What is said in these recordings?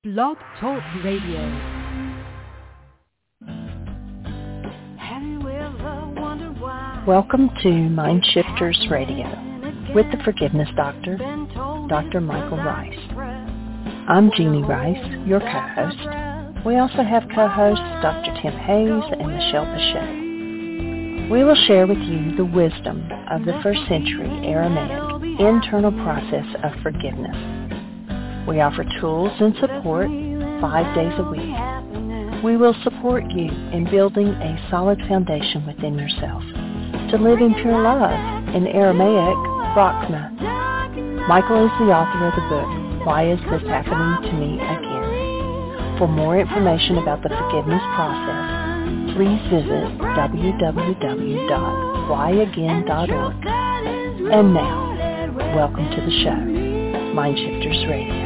Blog Talk Radio. Welcome to Mind Shifters Radio with the Forgiveness Doctor, Dr. Michael Rice. I'm Jeannie Rice, your co-host. We also have co-hosts Dr. Tim Hayes and Michelle Bechet. We will share with you the wisdom of the first century Aramaic internal process of forgiveness. We offer tools and support 5 days a week. We will support you in building a solid foundation within yourself to live in pure love, in Aramaic, Rachma. Michael is the author of the book, Why Is This Happening to Me Again? For more information about the forgiveness process, please visit www.whyagain.org. And now, welcome to the show, Mind Shifters Radio.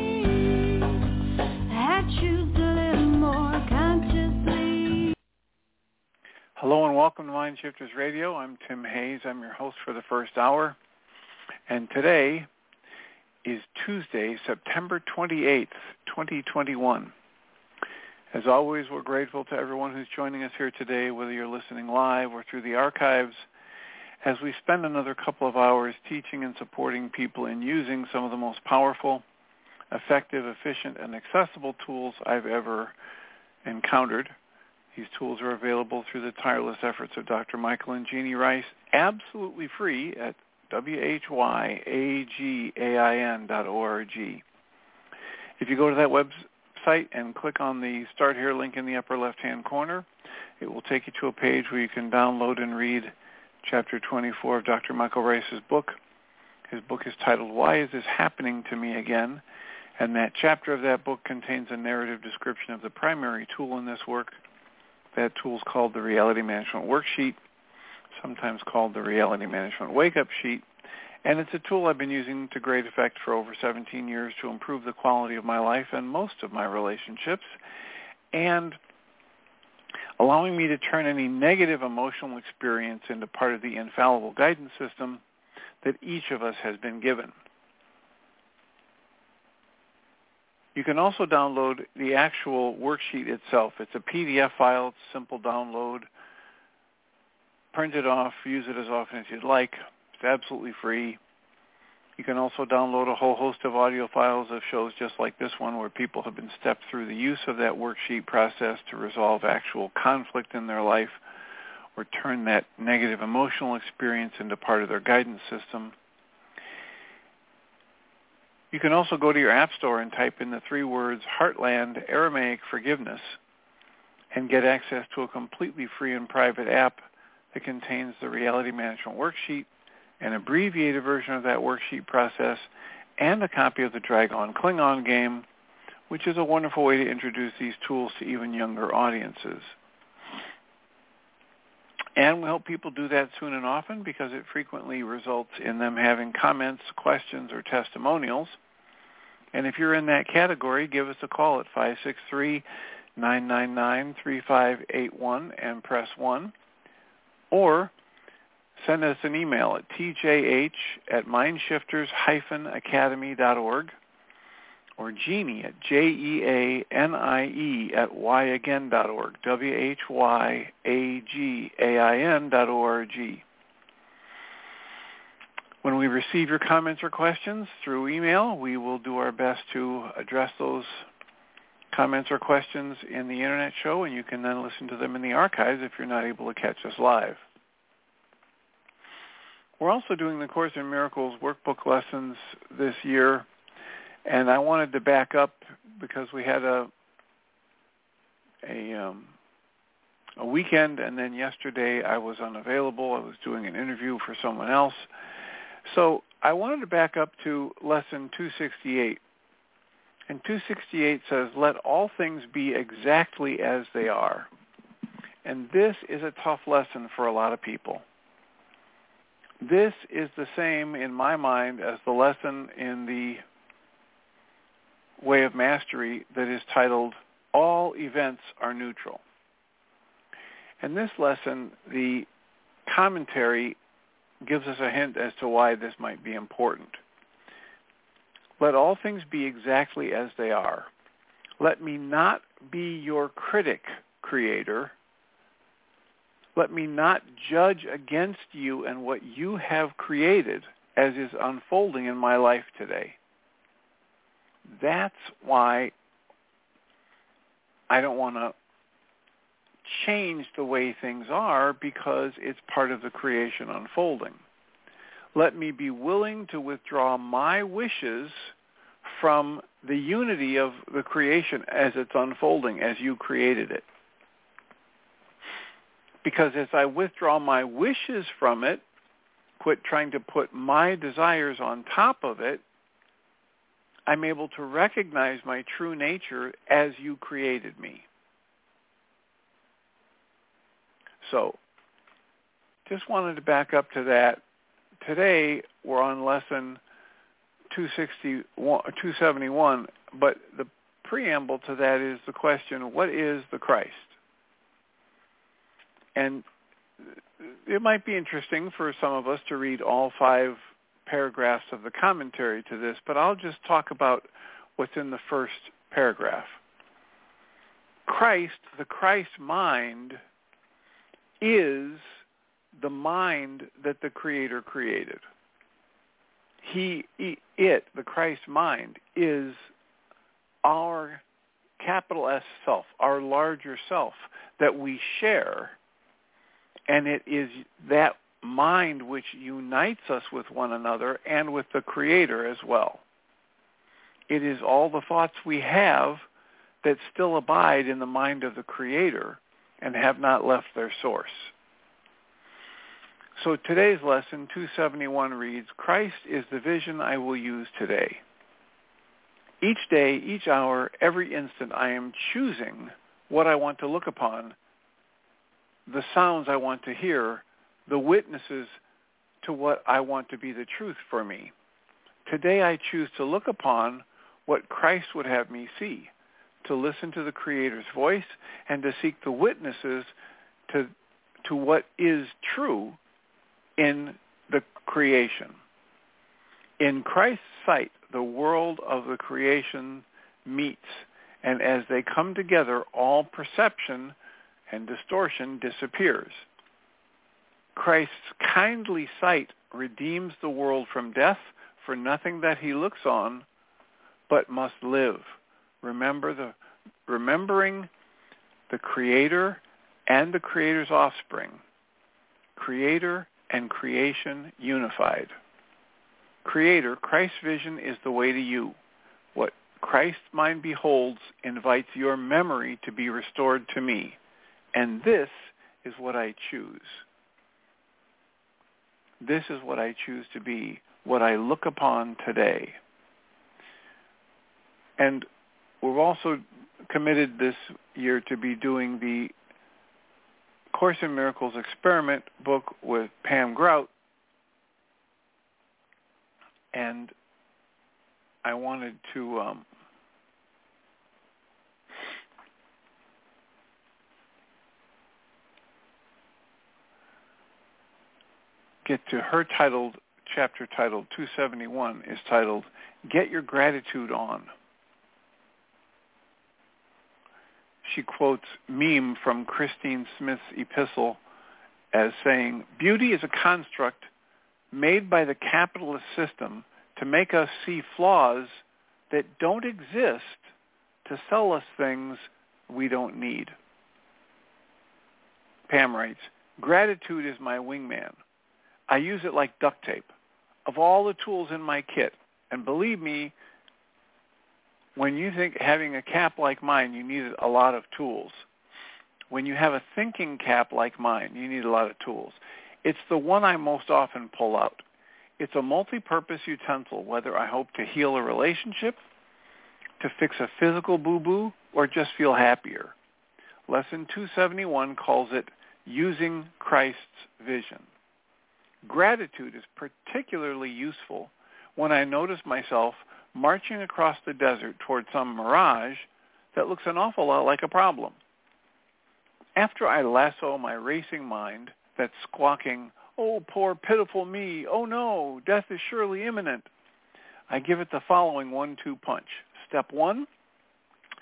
Hello and welcome to Mind Shifters Radio. I'm Tim Hayes. I'm your host for the first hour. And today is Tuesday, September 28th, 2021. As always, we're grateful to everyone who's joining us here today, whether you're listening live or through the archives, as we spend another couple of hours teaching and supporting people in using some of the most powerful, effective, efficient, and accessible tools I've ever encountered. These tools are available through the tireless efforts of Dr. Michael and Jeannie Rice, absolutely free at whyagain.org. If you go to that website and click on the Start Here link in the upper left-hand corner, it will take you to a page where you can download and read Chapter 24 of Dr. Michael Rice's book. His book is titled, Why Is This Happening to Me Again? And that chapter of that book contains a narrative description of the primary tool in this work. That tool is called the Reality Management Worksheet, sometimes called the Reality Management Wake-Up Sheet, and it's a tool I've been using to great effect for over 17 years to improve the quality of my life and most of my relationships, and allowing me to turn any negative emotional experience into part of the infallible guidance system that each of us has been given. You can also download the actual worksheet itself. It's a PDF file. It's a simple download. Print it off. Use it as often as you'd like. It's absolutely free. You can also download a whole host of audio files of shows just like this one where people have been stepped through the use of that worksheet process to resolve actual conflict in their life or turn that negative emotional experience into part of their guidance system. You can also go to your app store and type in the 3 words Heartland Aramaic Forgiveness and get access to a completely free and private app that contains the Reality Management Worksheet, an abbreviated version of that worksheet process, and a copy of the Dragon Klingon game, which is a wonderful way to introduce these tools to even younger audiences. And we hope people do that soon and often because it frequently results in them having comments, questions, or testimonials. And if you're in that category, give us a call at 563-999-3581 and press 1. Or send us an email at tjh@mindshifters-academy.org or Jeannie at JEANIE@whyagain.org, WHYAGAIN.org. When we receive your comments or questions through email, we will do our best to address those comments or questions in the Internet show, and you can then listen to them in the archives if you're not able to catch us live. We're also doing the Course in Miracles workbook lessons this year, and I wanted to back up because we had a weekend, and then yesterday I was unavailable. I was doing an interview for someone else. So I wanted to back up to lesson 268. And 268 says, let all things be exactly as they are. And this is a tough lesson for a lot of people. This is the same, in my mind, as the lesson in the Way of Mastery that is titled, All Events Are Neutral. In this lesson, the commentary gives us a hint as to why this might be important. Let all things be exactly as they are. Let me not be your critic, Creator. Let me not judge against you and what you have created as is unfolding in my life today. That's why I don't want to change the way things are, because it's part of the creation unfolding. Let me be willing to withdraw my wishes from the unity of the creation as it's unfolding, as you created it. Because as I withdraw my wishes from it, quit trying to put my desires on top of it, I'm able to recognize my true nature as you created me. So, just wanted to back up to that. Today, we're on lesson 271, but the preamble to that is the question, what is the Christ? And it might be interesting for some of us to read all 5 paragraphs of the commentary to this, but I'll just talk about what's in the first paragraph. Christ, the Christ mind, is the mind that the Creator created. The Christ mind, is our capital S self, our larger self that we share, and it is that mind which unites us with one another and with the Creator as well. It is all the thoughts we have that still abide in the mind of the Creator and have not left their source. So today's lesson, 271, reads, Christ is the vision I will use today. Each day, each hour, every instant, I am choosing what I want to look upon, the sounds I want to hear, the witnesses to what I want to be the truth for me. Today I choose to look upon what Christ would have me see, to listen to the Creator's voice, and to seek the witnesses to what is true in the creation. In Christ's sight, the world of the creation meets, and as they come together, all perception and distortion disappears. Christ's kindly sight redeems the world from death, for nothing that he looks on but must live. Remembering the Creator and the Creator's offspring, Creator and creation unified. Creator, Christ's vision is the way to you. What Christ's mind beholds invites your memory to be restored to me, and this is what I choose. This is what I choose to be, what I look upon today. And we've also committed this year to be doing the Course in Miracles experiment book with Pam Grout. And I wanted to get to her chapter titled 271 is titled, Get Your Gratitude On. She quotes Meme from Christine Smith's epistle as saying, beauty is a construct made by the capitalist system to make us see flaws that don't exist to sell us things we don't need. Pam writes, gratitude is my wingman. I use it like duct tape. Of all the tools in my kit, and believe me, when you think having a cap like mine, you need a lot of tools. When you have a thinking cap like mine, you need a lot of tools. It's the one I most often pull out. It's a multi-purpose utensil, whether I hope to heal a relationship, to fix a physical boo-boo, or just feel happier. Lesson 271 calls it Using Christ's Vision. Gratitude is particularly useful when I notice myself marching across the desert toward some mirage that looks an awful lot like a problem. After I lasso my racing mind that's squawking, oh, poor pitiful me, oh no, death is surely imminent, I give it the following 1-2 punch. Step 1,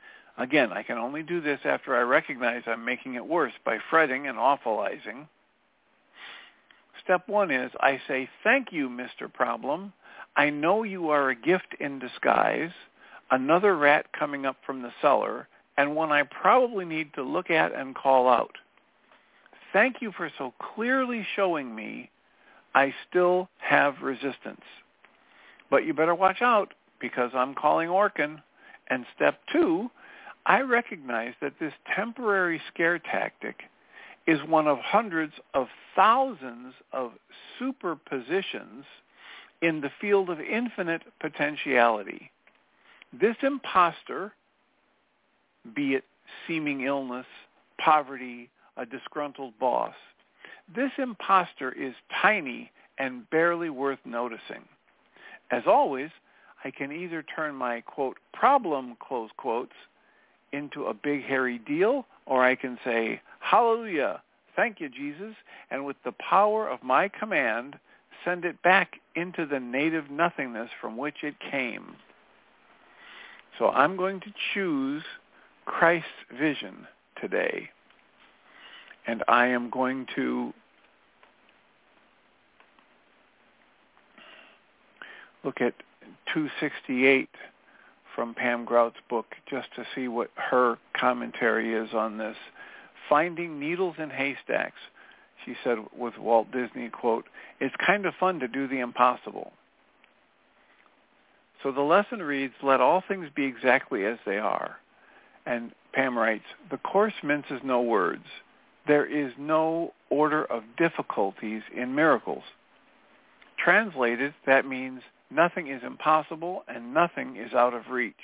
Again, I can only do this after I recognize I'm making it worse by fretting and awfulizing. Step 1 is I say, thank you, Mr. Problem. I know you are a gift in disguise, another rat coming up from the cellar, and one I probably need to look at and call out. Thank you for so clearly showing me I still have resistance. But you better watch out because I'm calling Orkin. And step 2, I recognize that this temporary scare tactic is one of hundreds of thousands of superpositions in the field of infinite potentiality. This imposter, be it seeming illness, poverty, a disgruntled boss, this imposter is tiny and barely worth noticing. As always, I can either turn my, quote, problem, close quotes, into a big hairy deal, or I can say, hallelujah, thank you, Jesus, and with the power of my command, send it back into the native nothingness from which it came. So I'm going to choose Christ's vision today, and I am going to look at 268 from Pam Grout's book just to see what her commentary is on this. Finding needles in haystacks. She said with Walt Disney, quote, it's kind of fun to do the impossible. So the lesson reads, let all things be exactly as they are. And Pam writes, the Course minces no words. There is no order of difficulties in miracles. Translated, that means nothing is impossible and nothing is out of reach.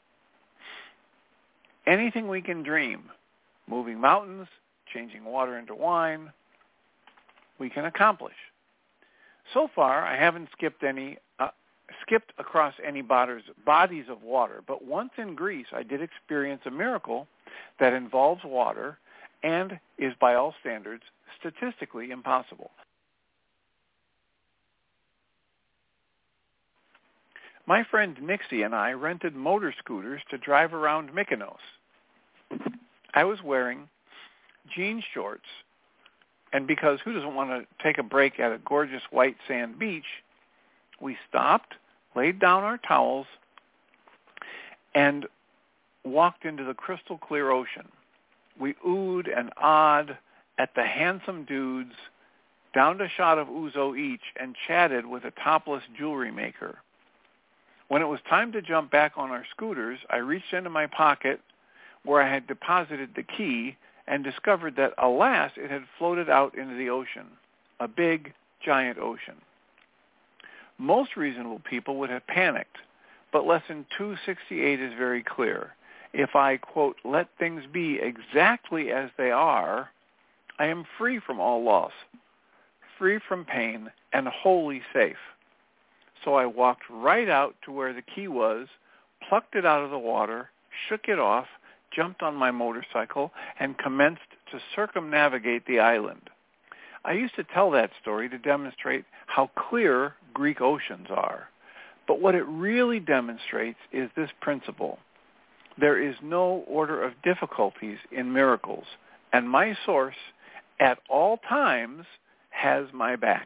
Anything we can dream, moving mountains, changing water into wine, we can accomplish. So far, I haven't skipped across any bodies of water, but once in Greece, I did experience a miracle that involves water and is, by all standards, statistically impossible. My friend Nixie and I rented motor scooters to drive around Mykonos. I was wearing jean shorts, and because who doesn't want to take a break at a gorgeous white sand beach, we stopped, laid down our towels, and walked into the crystal clear ocean. We oohed and ahed at the handsome dudes, downed a shot of ouzo each, and chatted with a topless jewelry maker. When it was time to jump back on our scooters, I reached into my pocket where I had deposited the key and discovered that, alas, it had floated out into the ocean, a big, giant ocean. Most reasonable people would have panicked, but lesson 268 is very clear. If I, quote, let things be exactly as they are, I am free from all loss, free from pain, and wholly safe. So I walked right out to where the key was, plucked it out of the water, shook it off, jumped on my motorcycle, and commenced to circumnavigate the island. I used to tell that story to demonstrate how clear Greek oceans are. But what it really demonstrates is this principle. There is no order of difficulties in miracles, and my source at all times has my back.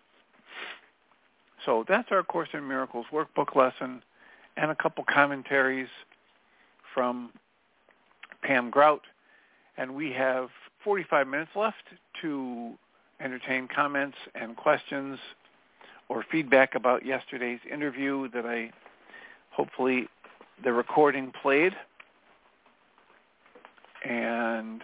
So that's our Course in Miracles workbook lesson and a couple commentaries from Pam Grout. And we have 45 minutes left to entertain comments and questions or feedback about yesterday's interview that I hopefully the recording played. And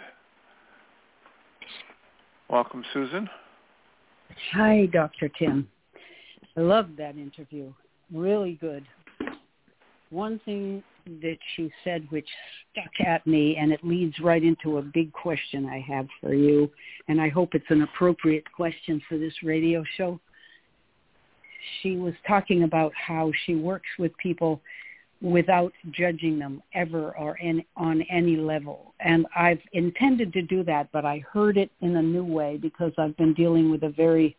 welcome, Susan. Hi, Dr. Tim. I loved that interview. Really good. One thing that she said which stuck at me, and it leads right into a big question I have for you, and I hope it's an appropriate question for this radio show. She was talking about how she works with people without judging them ever or on any level. And I've intended to do that, but I heard it in a new way because I've been dealing with a very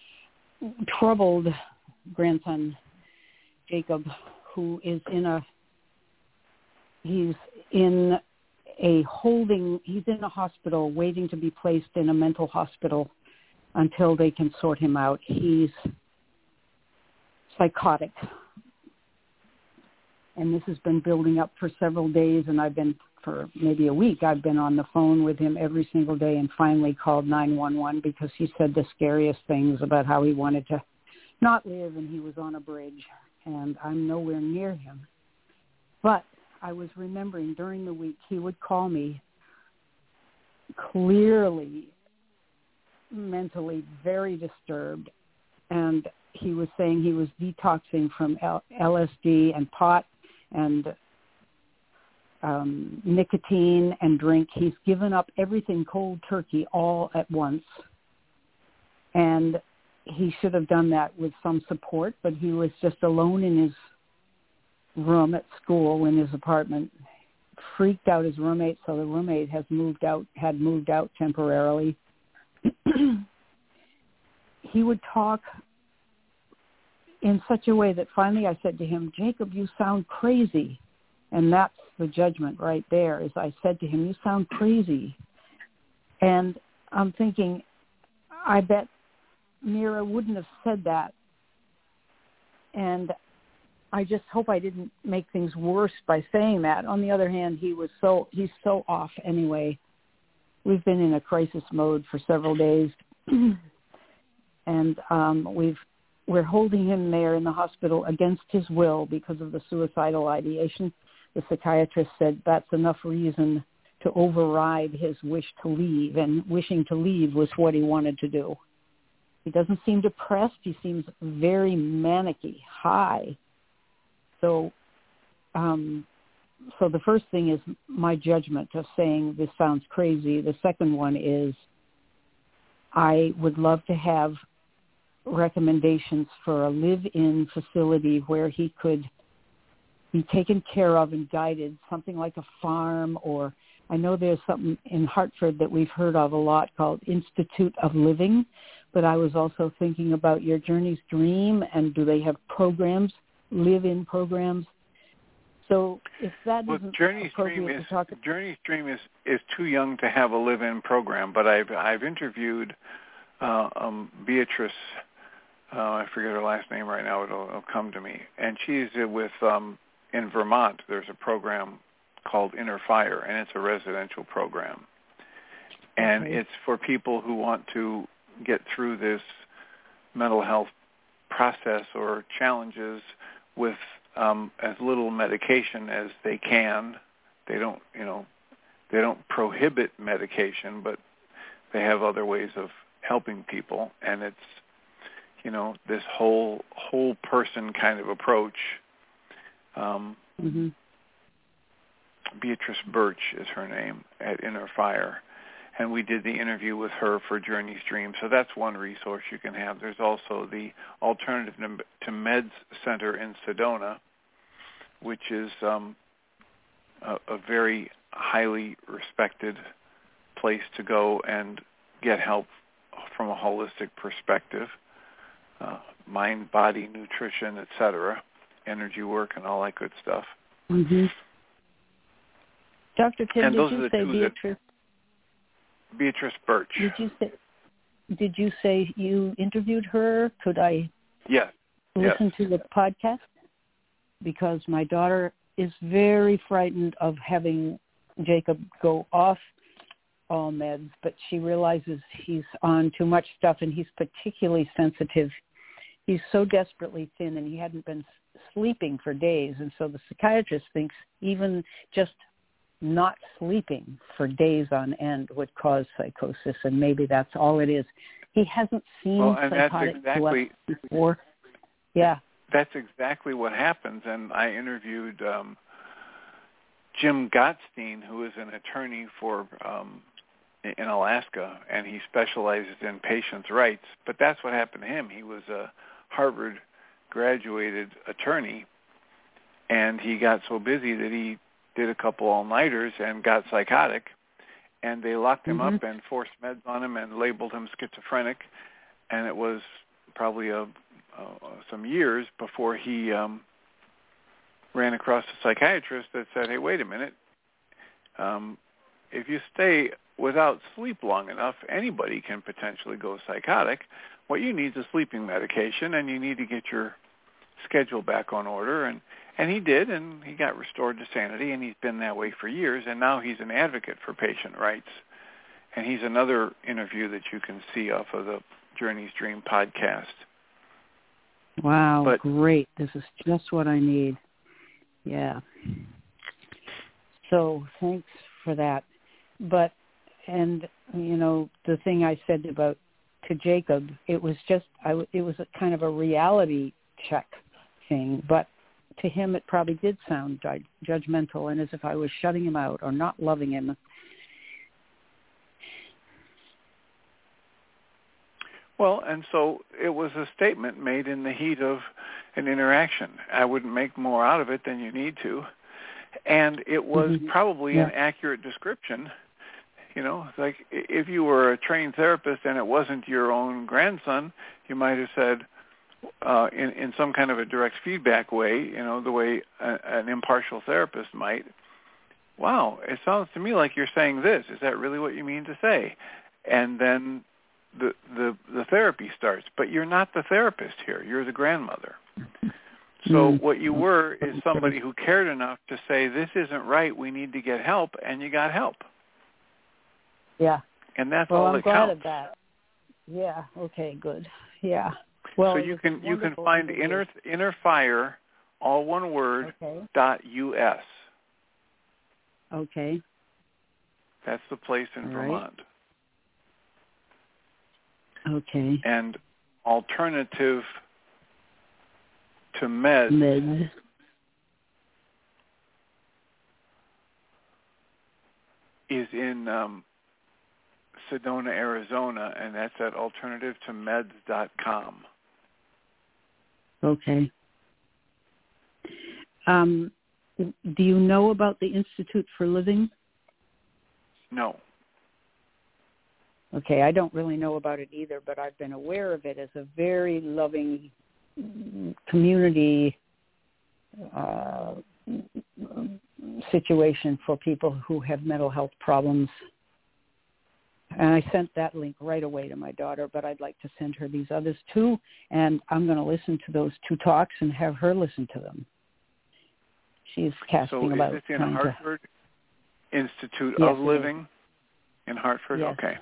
troubled grandson, Jacob, who is in a he's in a hospital waiting to be placed in a mental hospital until they can sort him out. He's psychotic. And this has been building up for several days, and for maybe a week, I've been on the phone with him every single day and finally called 911 because he said the scariest things about how he wanted to not live and he was on a bridge, and I'm nowhere near him. But I was remembering during the week he would call me clearly mentally very disturbed, and he was saying he was detoxing from LSD and pot and nicotine and drink. He's given up everything cold turkey all at once, and he should have done that with some support, but he was just alone in his room at school, in his apartment, freaked out his roommate, so the roommate had moved out temporarily. He would talk in such a way that finally I said to him, Jacob, you sound crazy. And that's the judgment right there, is I said to him, you sound crazy. And I'm thinking, I bet Mira wouldn't have said that. And I just hope I didn't make things worse by saying that. On the other hand, he's so off anyway. We've been in a crisis mode for several days. And we're holding him there in the hospital against his will because of the suicidal ideation. The psychiatrist said that's enough reason to override his wish to leave, and wishing to leave was what he wanted to do. He doesn't seem depressed. He seems very manic-y, high. So the first thing is my judgment of saying this sounds crazy. The second one is I would love to have recommendations for a live-in facility where he could be taken care of and guided, something like a farm, or I know there's something in Hartford that we've heard of a lot called Institute of Living, but I was also thinking about your Journey's Dream, and do they have programs, live-in programs? So if that isn't appropriate to talk about... Journey's Dream is too young to have a live-in program, but I've interviewed Beatrice, I forget her last name right now, it'll come to me, and she's with, in Vermont, there's a program called Inner Fire, and it's a residential program. And it's for people who want to get through this mental health process or challenges with as little medication as they can. They don't prohibit medication, but they have other ways of helping people, and it's, this whole person kind of approach. Beatrice Birch is her name at Inner Fire, and we did the interview with her for Journey's Dream. So that's one resource you can have. There's also the Alternative to Meds Center in Sedona, which is a very highly respected place to go and get help from a holistic perspective, mind, body, nutrition, etc., energy work, and all that good stuff. Dr. Tim, did you say Beatrice? Beatrice Birch. Did you say you interviewed her? Could I listen to the podcast? Because my daughter is very frightened of having Jacob go off all meds, but she realizes he's on too much stuff, and he's particularly sensitive. He's so desperately thin, and he hadn't been sleeping for days, and so the psychiatrist thinks even just not sleeping for days on end would cause psychosis, and maybe that's all it is. He hasn't seen psychotic epilepsy before. Yeah. That's exactly what happens, and I interviewed Jim Gottstein, who is an attorney in Alaska, and he specializes in patients' rights, but that's what happened to him. He was a Harvard-graduated attorney, and he got so busy that he did a couple all-nighters and got psychotic, and they locked him up and forced meds on him and labeled him schizophrenic, and it was probably some years before he ran across a psychiatrist that said, hey, wait a minute, if you stay without sleep long enough, anybody can potentially go psychotic. What you need is a sleeping medication, and you need to get your schedule back on order. And he did, and he got restored to sanity, and he's been that way for years, and now he's an advocate for patient rights. And he's another interview that you can see off of the Journey's Dream podcast. Wow, great. This is just what I need. Yeah. So thanks for that. But, and, you know, the thing I said to Jacob, it was just, it was a kind of a reality check thing. But to him, it probably did sound judgmental and as if I was shutting him out or not loving him. Well, and so it was a statement made in the heat of an interaction. I wouldn't make more out of it than you need to. And it was probably an accurate description. You know, like if you were a trained therapist and it wasn't your own grandson, you might have said in some kind of a direct feedback way, you know, the way an impartial therapist might, wow, it sounds to me like you're saying this. Is that really what you mean to say? And then the therapy starts, but you're not the therapist here. You're the grandmother. So what you were is somebody who cared enough to say, this isn't right, we need to get help, and you got help. Yeah. And that's well, all I'm that glad counts. Of that. Yeah, okay, good. Yeah. Well, so you can find inner fire, all one word, .us. Okay. That's the place in Vermont. Okay. And alternative to meds is in Sedona, Arizona, and that's at alternativetomeds.com. Okay. Do you know about the Institute for Living? No. Okay, I don't really know about it either, but I've been aware of it as a very loving community situation for people who have mental health problems. And I sent that link right away to my daughter, but I'd like to send her these others too, and I'm going to listen to those 2 talks and have her listen to them. She's casting about... So is this in Hartford? Institute yes, of Living in Hartford? Yes. Okay.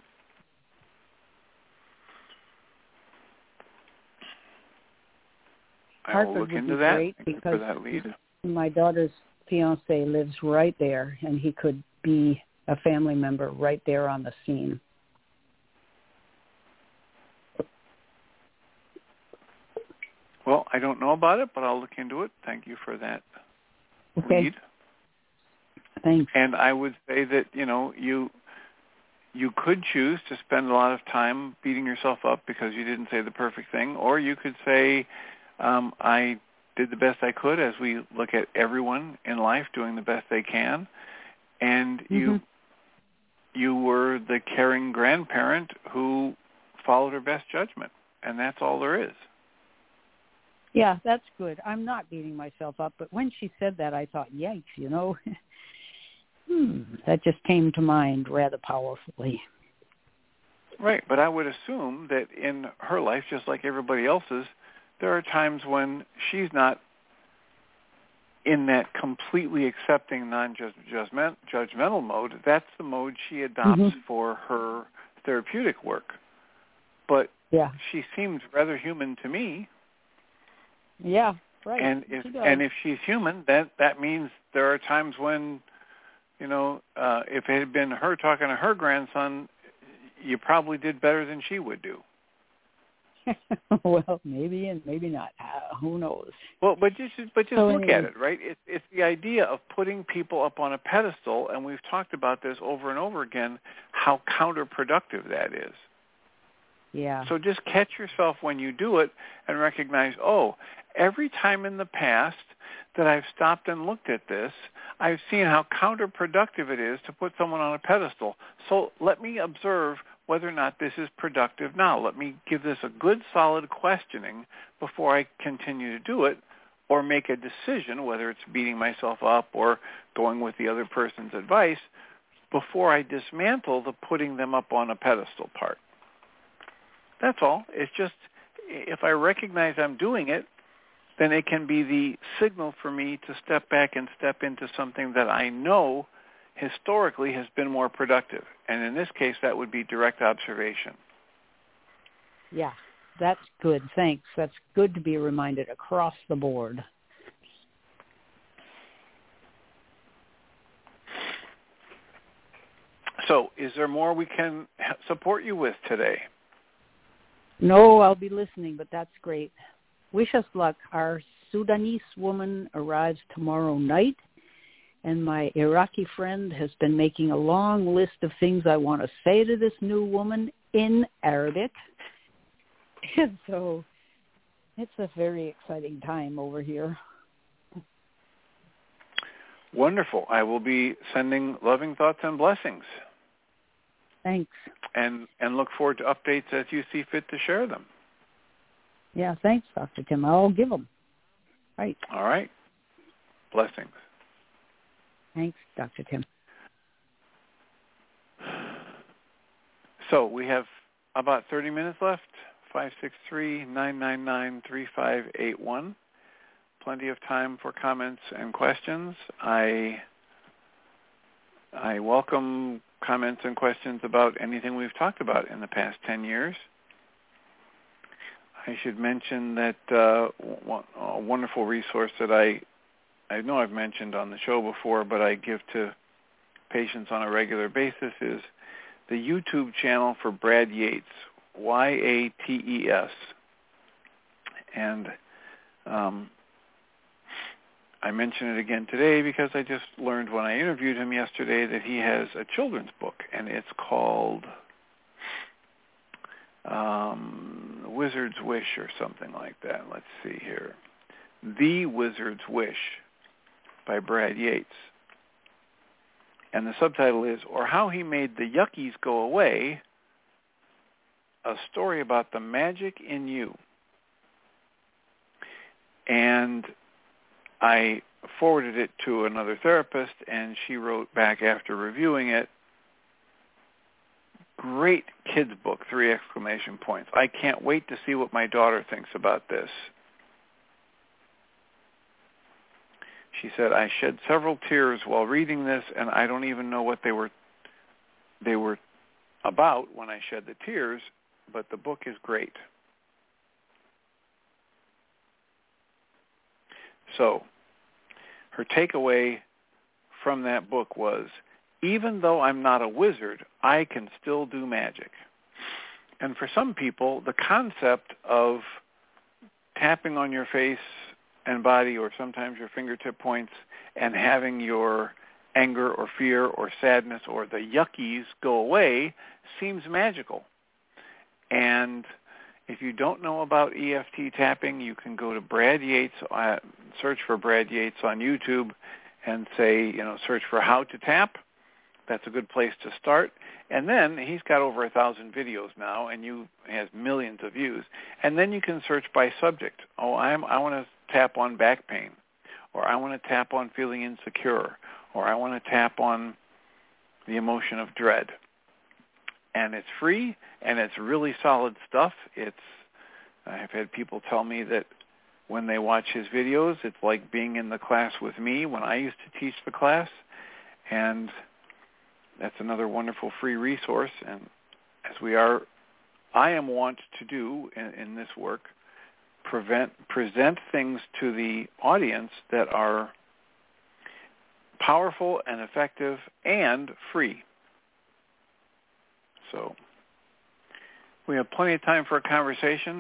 I will look into that. Great Thank you for that lead. My daughter's fiance lives right there, and he could be a family member right there on the scene. Well, I don't know about it, but I'll look into it. Thank you for that lead. Thanks. And I would say that, you know, you could choose to spend a lot of time beating yourself up because you didn't say the perfect thing, or you could say, I did the best I could, as we look at everyone in life doing the best they can, and you were the caring grandparent who followed her best judgment, and that's all there is. Yeah, that's good. I'm not beating myself up, but when she said that, I thought, yikes, you know. That just came to mind rather powerfully. Right, but I would assume that in her life, just like everybody else's, there are times when she's not in that completely accepting, non-judgmental mode. That's the mode she adopts for her therapeutic work. But she seems rather human to me. Yeah, right. And if she's human, that means there are times when, you know, if it had been her talking to her grandson, you probably did better than she would do. Well, maybe and maybe not. Who knows? Well, but just look at it, right? It's the idea of putting people up on a pedestal, and we've talked about this over and over again, how counterproductive that is. Yeah. So just catch yourself when you do it and recognize, every time in the past that I've stopped and looked at this, I've seen how counterproductive it is to put someone on a pedestal. So let me observe whether or not this is productive now. Let me give this a good, solid questioning before I continue to do it, or make a decision, whether it's beating myself up or going with the other person's advice, before I dismantle the putting them up on a pedestal part. That's all. It's just, if I recognize I'm doing it, then it can be the signal for me to step back and step into something that I know historically has been more productive. And in this case, that would be direct observation. Yeah, that's good. Thanks. That's good to be reminded across the board. So is there more we can support you with today? No, I'll be listening, but that's great. Wish us luck. Our Sudanese woman arrives tomorrow night, and my Iraqi friend has been making a long list of things I want to say to this new woman in Arabic. And so it's a very exciting time over here. Wonderful. I will be sending loving thoughts and blessings. Thanks. And look forward to updates as you see fit to share them. Yeah, thanks, Dr. Tim. I'll give them. Right. All right. Blessings. Thanks, Dr. Tim. So we have about 30 minutes left. 563-999-3581. Plenty of time for comments and questions. I welcome comments and questions about anything we've talked about in the past 10 years. I should mention that a wonderful resource that I know I've mentioned on the show before, but I give to patients on a regular basis, is the YouTube channel for Brad Yates, Yates. And I mention it again today because I just learned when I interviewed him yesterday that he has a children's book, and it's called Wizard's Wish or something like that. Let's see here. The Wizard's Wish by Brad Yates. And the subtitle is, Or How He Made the Yuckies Go Away, a story about the magic in you. And I forwarded it to another therapist, and she wrote back after reviewing it, great kids book, 3 exclamation points. I can't wait to see what my daughter thinks about this. She said, I shed several tears while reading this, and I don't even know what they were about when I shed the tears, but the book is great. So her takeaway from that book was, even though I'm not a wizard, I can still do magic. And for some people, the concept of tapping on your face and body, or sometimes your fingertip points, and having your anger or fear or sadness or the yuckies go away seems magical. And if you don't know about EFT tapping, you can go to Brad Yates, search for Brad Yates on YouTube, and say, search for how to tap. That's a good place to start. And then he's got over 1,000 videos now, and he has millions of views. And then you can search by subject. I want to tap on back pain, or I want to tap on feeling insecure, or I want to tap on the emotion of dread. And it's free, and it's really solid stuff. I've had people tell me that when they watch his videos, it's like being in the class with me when I used to teach the class. And that's another wonderful free resource. And as I am wont to do in this work, present things to the audience that are powerful and effective and free. So we have plenty of time for a conversation,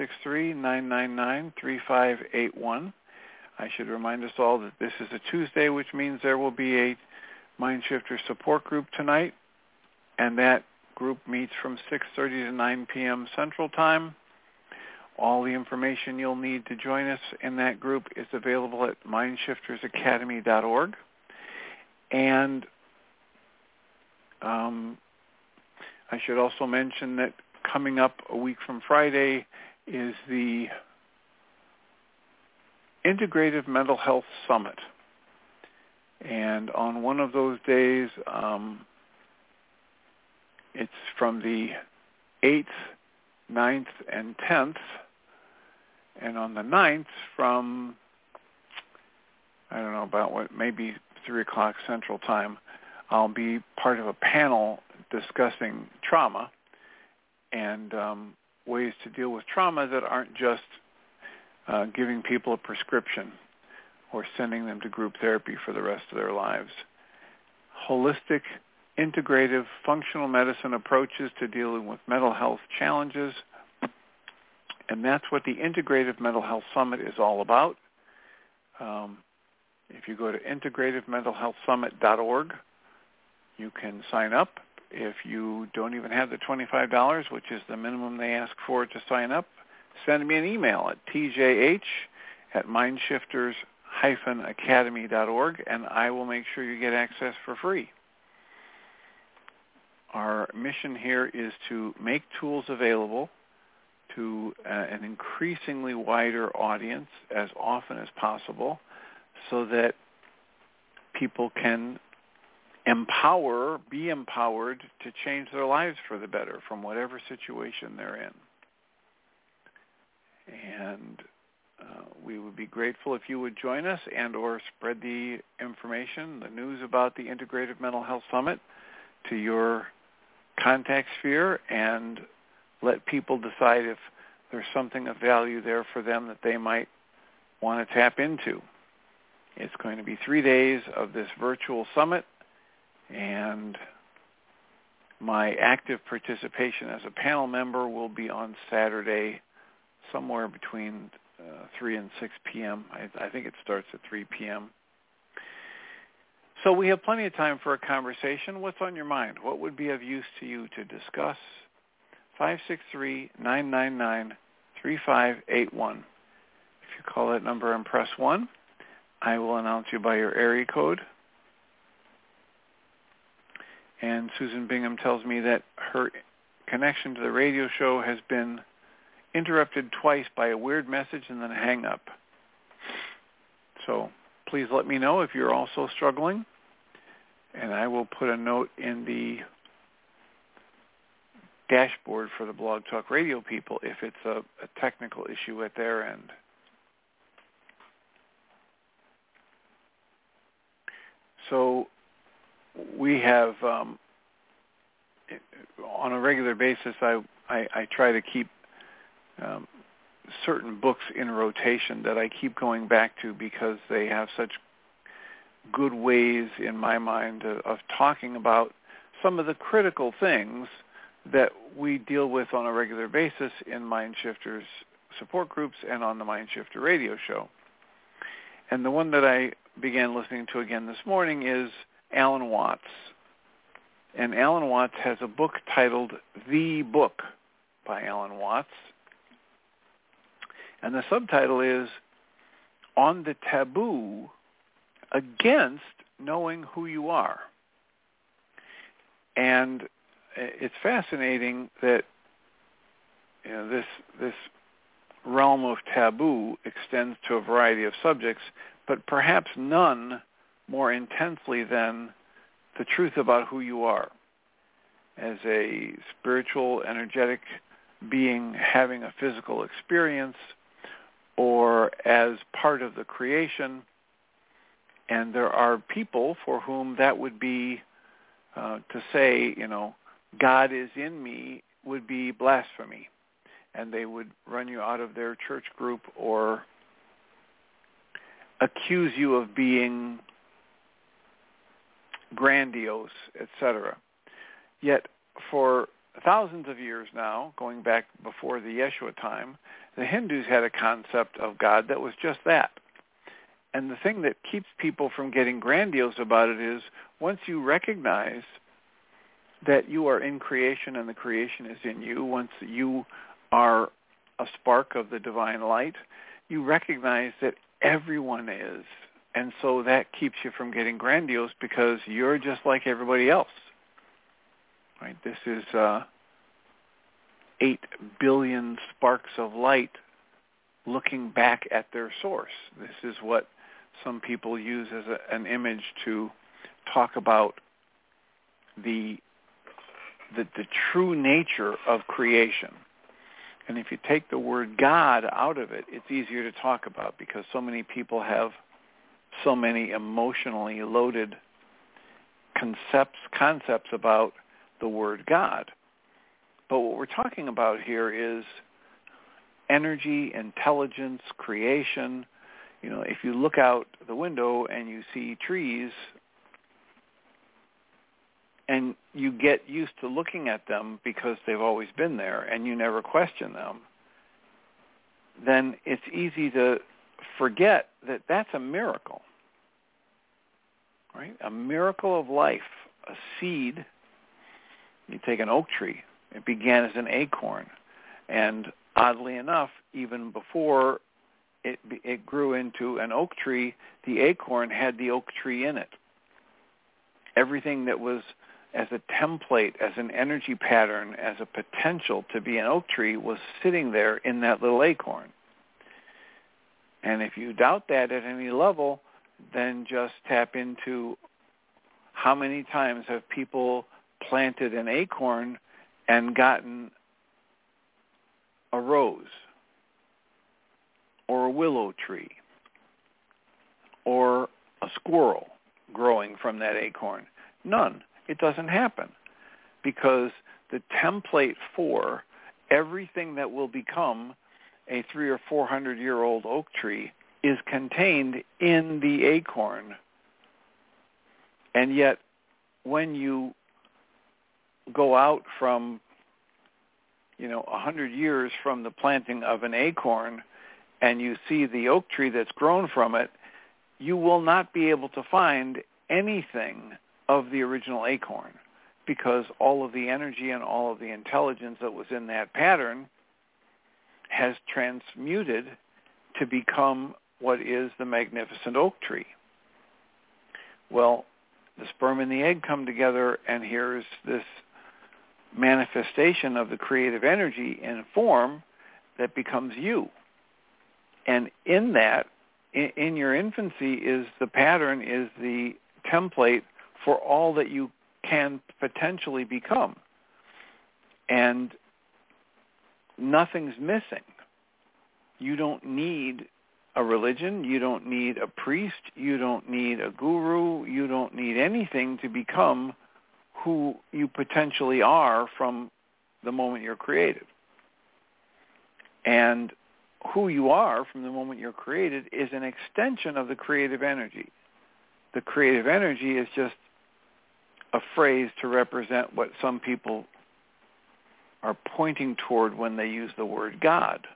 563-999-3581. I should remind us all that this is a Tuesday, which means there will be a Mindshifter support group tonight, and that group meets from 6:30 to 9 p.m. Central Time. All the information you'll need to join us in that group is available at mindshiftersacademy.org. And I should also mention that coming up a week from Friday is the Integrative Mental Health Summit. And on one of those days, it's from the 8th, 9th, and 10th. And on the 9th from, I don't know, about maybe 3 o'clock Central Time, I'll be part of a panel discussing trauma and ways to deal with trauma that aren't just giving people a prescription or sending them to group therapy for the rest of their lives. Holistic, integrative, functional medicine approaches to dealing with mental health challenges. And that's what the Integrative Mental Health Summit is all about. If you go to integrativementalhealthsummit.org, you can sign up. If you don't even have the $25, which is the minimum they ask for to sign up, send me an email at tjh@mindshifters-academy.org, and I will make sure you get access for free. Our mission here is to make tools available to an increasingly wider audience as often as possible so that people can be empowered to change their lives for the better from whatever situation they're in. And we would be grateful if you would join us and or spread the information, the news about the Integrative Mental Health Summit to your contact sphere and let people decide if there's something of value there for them that they might want to tap into. It's going to be 3 days of this virtual summit, and my active participation as a panel member will be on Saturday somewhere between 3 and 6 p.m. I think it starts at 3 p.m. So we have plenty of time for a conversation. What's on your mind? What would be of use to you to discuss? 563-999-3581. If you call that number and press 1, I will announce you by your area code. And Susan Bingham tells me that her connection to the radio show has been interrupted twice by a weird message and then a hang-up. So please let me know if you're also struggling, and I will put a note in the dashboard for the Blog Talk Radio people if it's a technical issue at their end. So we have, on a regular basis, I try to keep certain books in rotation that I keep going back to because they have such good ways, in my mind, of talking about some of the critical things that we deal with on a regular basis in Mindshifters support groups and on the Mindshifter radio show. And the one that I began listening to again this morning is Alan Watts. And Alan Watts has a book titled The Book by Alan Watts. And the subtitle is On the Taboo Against Knowing Who You Are. And it's fascinating that this realm of taboo extends to a variety of subjects, but perhaps none more intensely than the truth about who you are as a spiritual, energetic being having a physical experience or as part of the creation. And there are people for whom that would be, to say, God is in me would be blasphemy. And they would run you out of their church group or accuse you of being grandiose, etc. Yet for thousands of years now, going back before the Yeshua time, the Hindus had a concept of God that was just that. And the thing that keeps people from getting grandiose about it is once you recognize that you are in creation and the creation is in you, once you are a spark of the divine light, you recognize that everyone is. And so that keeps you from getting grandiose because you're just like everybody else. Right? This is 8 billion sparks of light looking back at their source. This is what some people use as an image to talk about the true nature of creation. And if you take the word God out of it, it's easier to talk about because so many people have so many emotionally loaded concepts about the word God. But what we're talking about here is energy, intelligence, creation. You know, if you look out the window and you see trees and you get used to looking at them because they've always been there and you never question them, then it's easy to forget that that's a miracle, right? A miracle of life, a seed. You take an oak tree. It began as an acorn. And oddly enough, even before it grew into an oak tree, the acorn had the oak tree in it. Everything that was as a template, as an energy pattern, as a potential to be an oak tree was sitting there in that little acorn. And if you doubt that at any level, then just tap into how many times have people planted an acorn and gotten a rose or a willow tree or a squirrel growing from that acorn. None. It doesn't happen because the template for everything that will become a 300 or 400-year-old oak tree is contained in the acorn. And yet, when you go out from, 100 years from the planting of an acorn and you see the oak tree that's grown from it, you will not be able to find anything of the original acorn because all of the energy and all of the intelligence that was in that pattern has transmuted to become what is the magnificent oak tree. Well, the sperm and the egg come together, and here's this manifestation of the creative energy in form that becomes you. And in that, in your infancy, is the pattern, is the template for all that you can potentially become. And nothing's missing. You don't need a religion. You don't need a priest. You don't need a guru. You don't need anything to become who you potentially are from the moment you're created. And who you are from the moment you're created is an extension of the creative energy. The creative energy is just a phrase to represent what some people are pointing toward when they use the word God.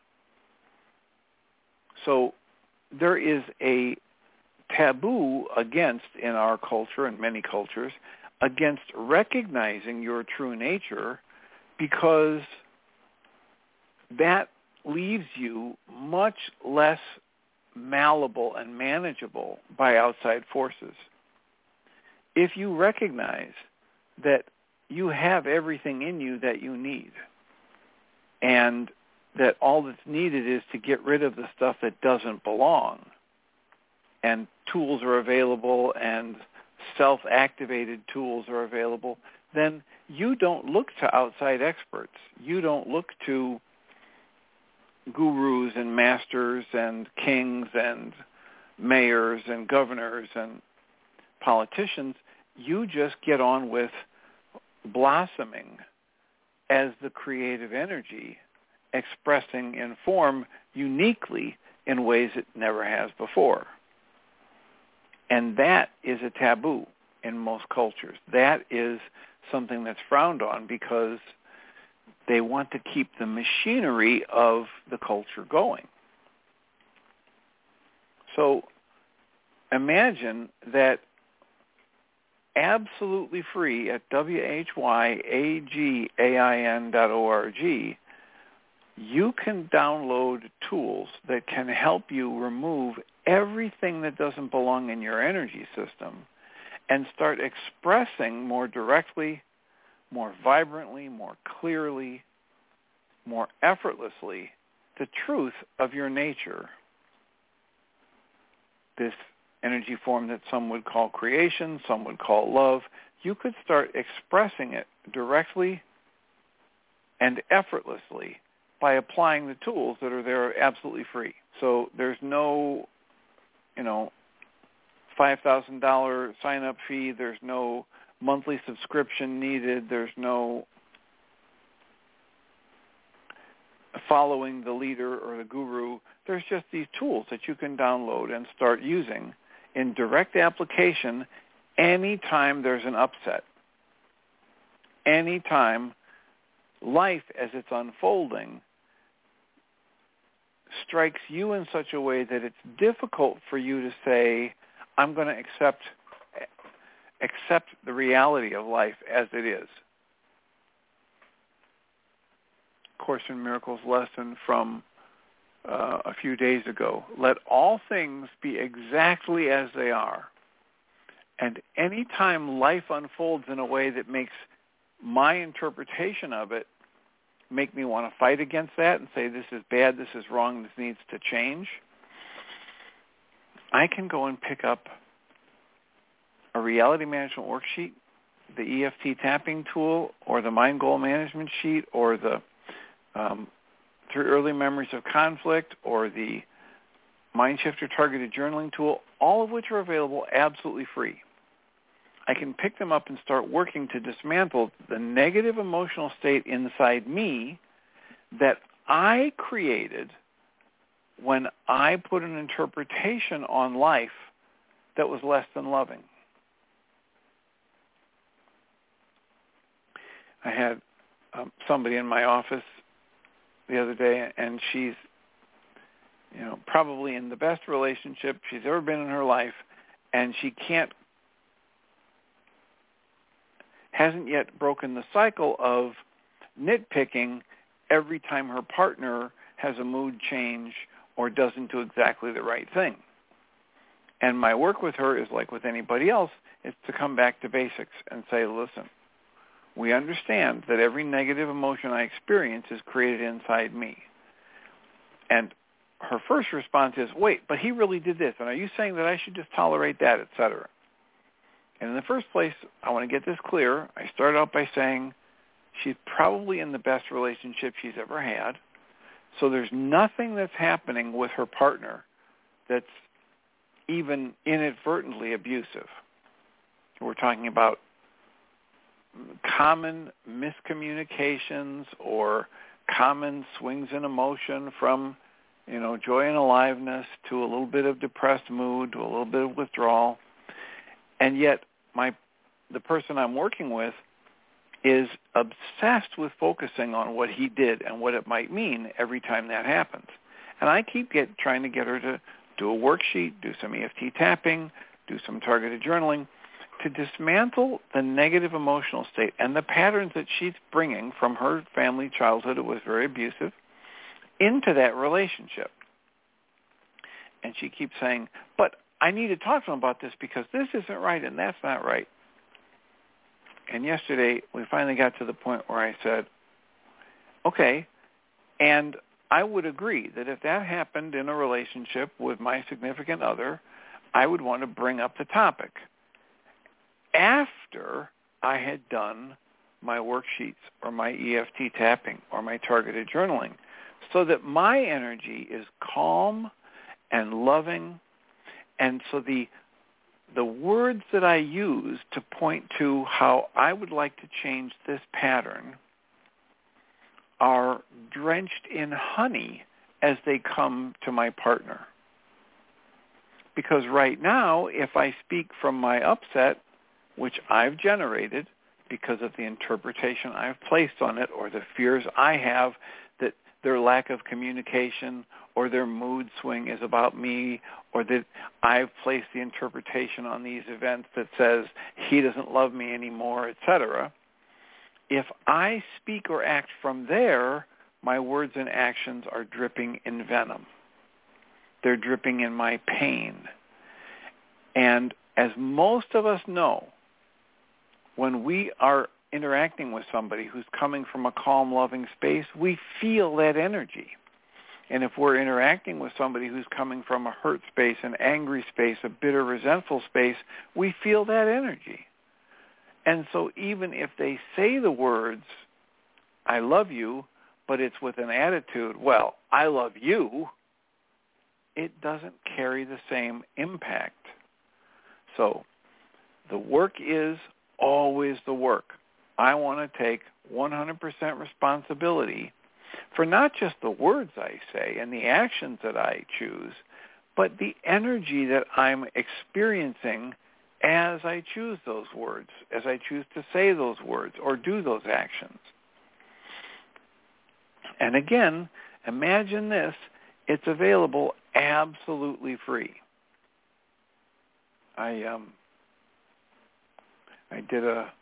So there is a taboo against, in our culture and many cultures, against recognizing your true nature because that leaves you much less malleable and manageable by outside forces. If you recognize that you have everything in you that you need and that all that's needed is to get rid of the stuff that doesn't belong, and tools are available and self-activated tools are available, then you don't look to outside experts. You don't look to gurus and masters and kings and mayors and governors and politicians. You just get on with blossoming as the creative energy, expressing in form uniquely in ways it never has before. And that is a taboo in most cultures. That is something that's frowned on because they want to keep the machinery of the culture going. So imagine that absolutely free at whyagain.org, you can download tools that can help you remove everything that doesn't belong in your energy system and start expressing more directly, more vibrantly, more clearly, more effortlessly the truth of your nature, this energy form that some would call creation, some would call love, you could start expressing it directly and effortlessly by applying the tools that are there absolutely free. So there's no, $5,000 sign-up fee. There's no monthly subscription needed. There's no following the leader or the guru. There's just these tools that you can download and start using in direct application anytime there's an upset. Anytime life as it's unfolding strikes you in such a way that it's difficult for you to say, I'm going to accept the reality of life as it is. Course in Miracles lesson from a few days ago. Let all things be exactly as they are. And any time life unfolds in a way that makes my interpretation of it make me want to fight against that and say this is bad, this is wrong, this needs to change, I can go and pick up a reality management worksheet, the EFT tapping tool, or the mind goal management sheet, or the through early memories of conflict, or the Mind Shifter targeted journaling tool, all of which are available absolutely free. I can pick them up and start working to dismantle the negative emotional state inside me that I created when I put an interpretation on life that was less than loving. I had somebody in my office the other day, and she's, probably in the best relationship she's ever been in her life, and she hasn't yet broken the cycle of nitpicking every time her partner has a mood change or doesn't do exactly the right thing. And my work with her is like with anybody else, is to come back to basics and say, listen, we understand that every negative emotion I experience is created inside me. And her first response is, wait, but he really did this, and are you saying that I should just tolerate that, etc.? And in the first place, I want to get this clear. I started out by saying she's probably in the best relationship she's ever had. So there's nothing that's happening with her partner that's even inadvertently abusive. We're talking about common miscommunications or common swings in emotion from, joy and aliveness to a little bit of depressed mood to a little bit of withdrawal. And yet the person I'm working with is obsessed with focusing on what he did and what it might mean every time that happens. And I keep trying to get her to do a worksheet, do some EFT tapping, do some targeted journaling to dismantle the negative emotional state and the patterns that she's bringing from her family childhood, it was very abusive, into that relationship. And she keeps saying, but I need to talk to him about this because this isn't right and that's not right. And yesterday we finally got to the point where I said, okay, and I would agree that if that happened in a relationship with my significant other, I would want to bring up the topic after I had done my worksheets or my EFT tapping or my targeted journaling so that my energy is calm and loving. And so the words that I use to point to how I would like to change this pattern are drenched in honey as they come to my partner. Because right now, if I speak from my upset, which I've generated because of the interpretation I've placed on it or the fears I have that their lack of communication or their mood swing is about me, or that I've placed the interpretation on these events that says he doesn't love me anymore, etc. If I speak or act from there, my words and actions are dripping in venom. They're dripping in my pain. And as most of us know, when we are interacting with somebody who's coming from a calm, loving space, we feel that energy. And if we're interacting with somebody who's coming from a hurt space, an angry space, a bitter, resentful space, we feel that energy. And so even if they say the words, I love you, but it's with an attitude, well, I love you, it doesn't carry the same impact. So the work is always the work. I want to take 100% responsibility for not just the words I say and the actions that I choose, but the energy that I'm experiencing as I choose those words, as I choose to say those words or do those actions. And again, imagine this, it's available absolutely free. I did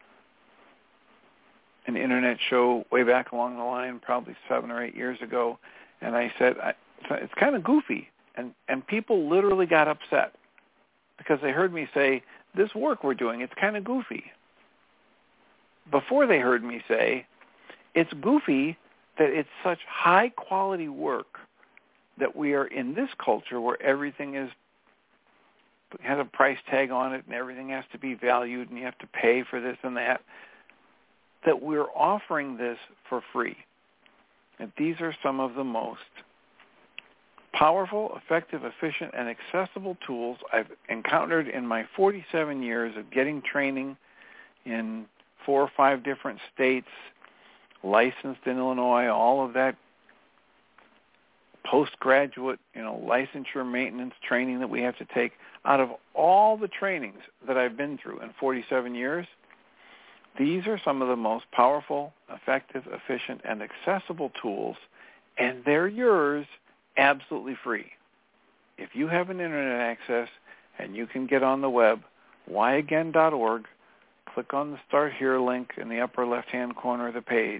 an internet show way back along the line, probably 7 or 8 years ago, and I said, it's kind of goofy. And people literally got upset because they heard me say, this work we're doing, it's kind of goofy. Before they heard me say, it's goofy that it's such high-quality work that we are in this culture where everything has a price tag on it and everything has to be valued and you have to pay for this and that we're offering this for free. And these are some of the most powerful, effective, efficient, and accessible tools I've encountered in my 47 years of getting training in 4 or 5 different states, licensed in Illinois, all of that postgraduate, licensure maintenance training that we have to take. Out of all the trainings that I've been through in 47 years, these are some of the most powerful, effective, efficient, and accessible tools, and they're yours absolutely free. If you have an internet access and you can get on the web, whyagain.org, click on the Start Here link in the upper left-hand corner of the page,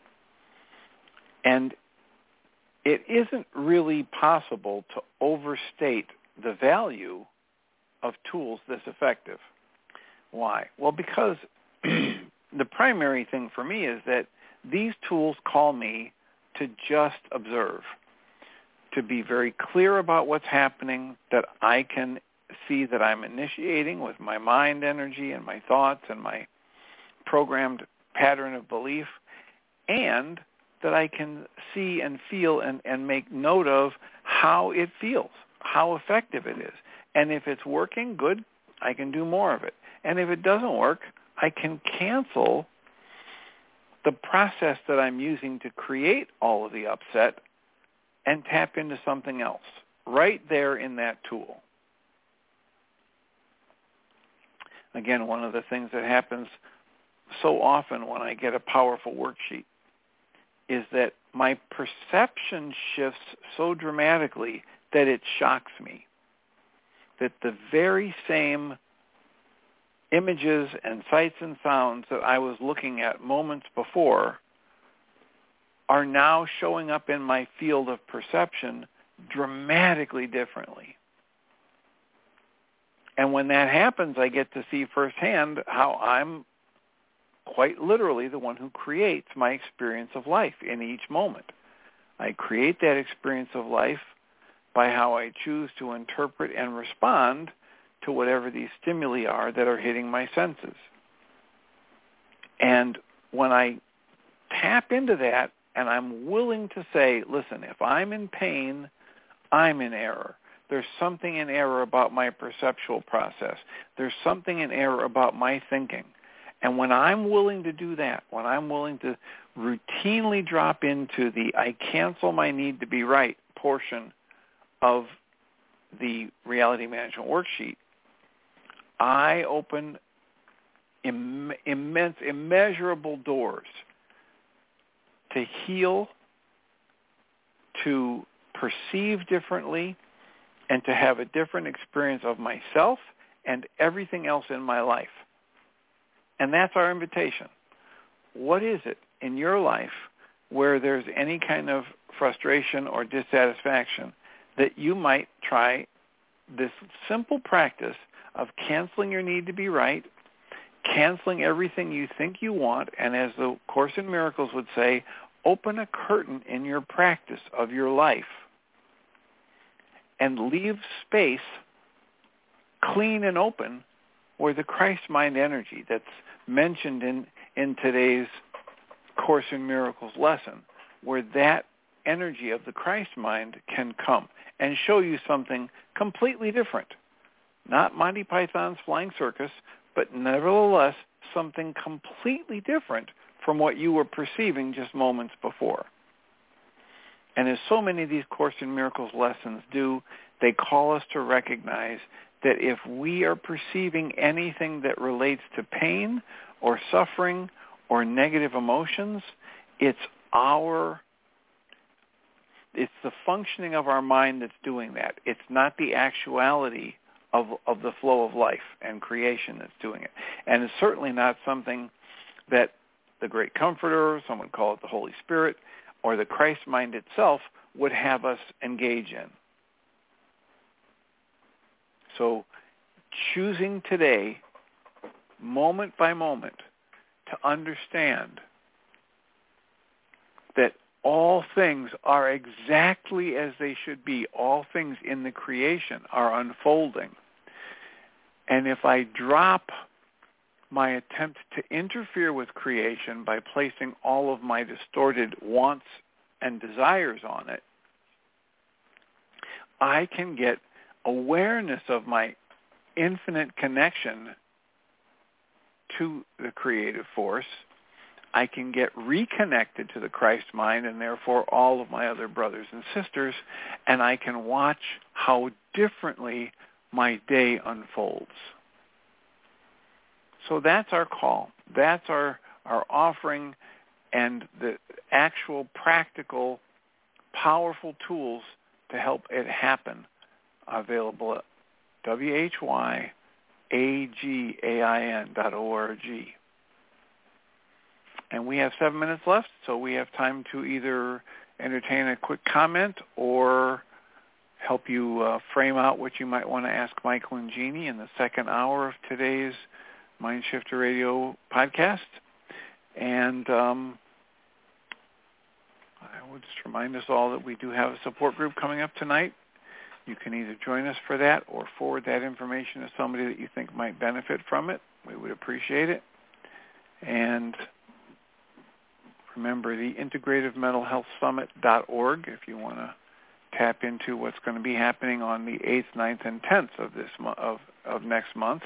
and it isn't really possible to overstate the value of tools this effective. Why? Well, because the primary thing for me is that these tools call me to just observe, to be very clear about what's happening, that I can see that I'm initiating with my mind energy and my thoughts and my programmed pattern of belief, and that I can see and feel and make note of how it feels, how effective it is. And if it's working, good, I can do more of it. And if it doesn't work, I can cancel the process that I'm using to create all of the upset and tap into something else right there in that tool. Again, one of the things that happens so often when I get a powerful worksheet is that my perception shifts so dramatically that it shocks me. That the very same images and sights and sounds that I was looking at moments before are now showing up in my field of perception dramatically differently. And when that happens, I get to see firsthand how I'm quite literally the one who creates my experience of life in each moment. I create that experience of life by how I choose to interpret and respond to whatever these stimuli are that are hitting my senses. And when I tap into that and I'm willing to say, listen, if I'm in pain, I'm in error. There's something in error about my perceptual process. There's something in error about my thinking. And when I'm willing to do that, when I'm willing to routinely drop into the I cancel my need to be right portion of the reality management worksheet, I open immense, immeasurable doors to heal, to perceive differently, and to have a different experience of myself and everything else in my life. And that's our invitation. What is it in your life where there's any kind of frustration or dissatisfaction that you might try this simple practice of canceling your need to be right, canceling everything you think you want, and as the Course in Miracles would say, open a curtain in your practice of your life and leave space clean and open where the Christ mind energy that's mentioned in today's Course in Miracles lesson, where that energy of the Christ mind can come and show you something completely different. Not Monty Python's Flying Circus, but nevertheless something completely different from what you were perceiving just moments before. And as so many of these Course in Miracles lessons do, they call us to recognize that if we are perceiving anything that relates to pain or suffering or negative emotions, it's the functioning of our mind that's doing that. It's not the actuality of the flow of life and creation that's doing it. And it's certainly not something that the Great Comforter, some would call it the Holy Spirit, or the Christ mind itself would have us engage in. So choosing today, moment by moment, to understand that all things are exactly as they should be. All things in the creation are unfolding. And if I drop my attempt to interfere with creation by placing all of my distorted wants and desires on it, I can get awareness of my infinite connection to the creative force. I can get reconnected to the Christ mind and therefore all of my other brothers and sisters, and I can watch how differently my day unfolds. So that's our call. That's our offering, and the actual practical, powerful tools to help it happen available at whyagian.org. And we have 7 minutes left, so we have time to either entertain a quick comment or help you frame out what you might want to ask Michael and Jeannie in the second hour of today's Mind Shifter Radio podcast. And I would just remind us all that we do have a support group coming up tonight. You can either join us for that or forward that information to somebody that you think might benefit from it. We would appreciate it. And remember the integrativementalhealthsummit.org if you want to tap into what's going to be happening on the 8th, 9th, and 10th of this of next month.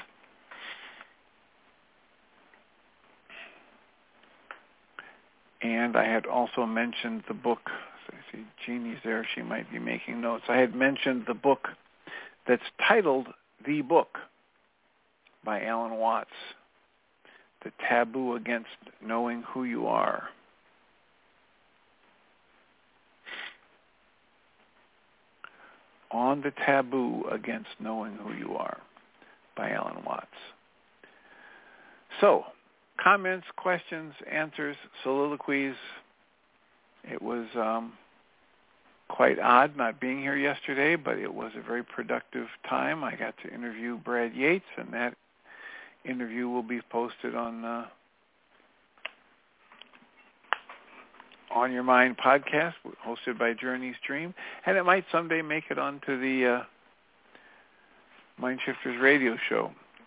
And I had also mentioned the book. So I see Jeannie's there. She might be making notes. I had mentioned the book that's titled The Book by Alan Watts, The Taboo Against Knowing Who You Are. On the Taboo Against Knowing Who You Are by Alan Watts. So, comments, questions, answers, soliloquies. It was quite odd not being here yesterday, but it was a very productive time. I got to interview Brad Yates, and that interview will be posted on Your Mind podcast, hosted by Journey's Dream, and it might someday make it onto the Mind Shifters radio show.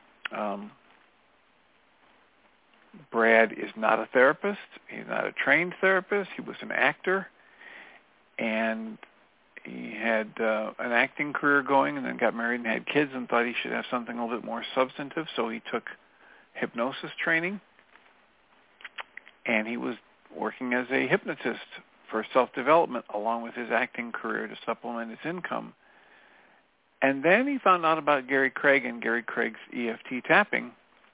Brad is not a therapist. He's not a trained therapist. He was an actor, and he had an acting career going and then got married and had kids and thought he should have something a little bit more substantive, so he took hypnosis training, and he was working as a hypnotist for self-development along with his acting career to supplement his income. And then he found out about Gary Craig and Gary Craig's EFT tapping.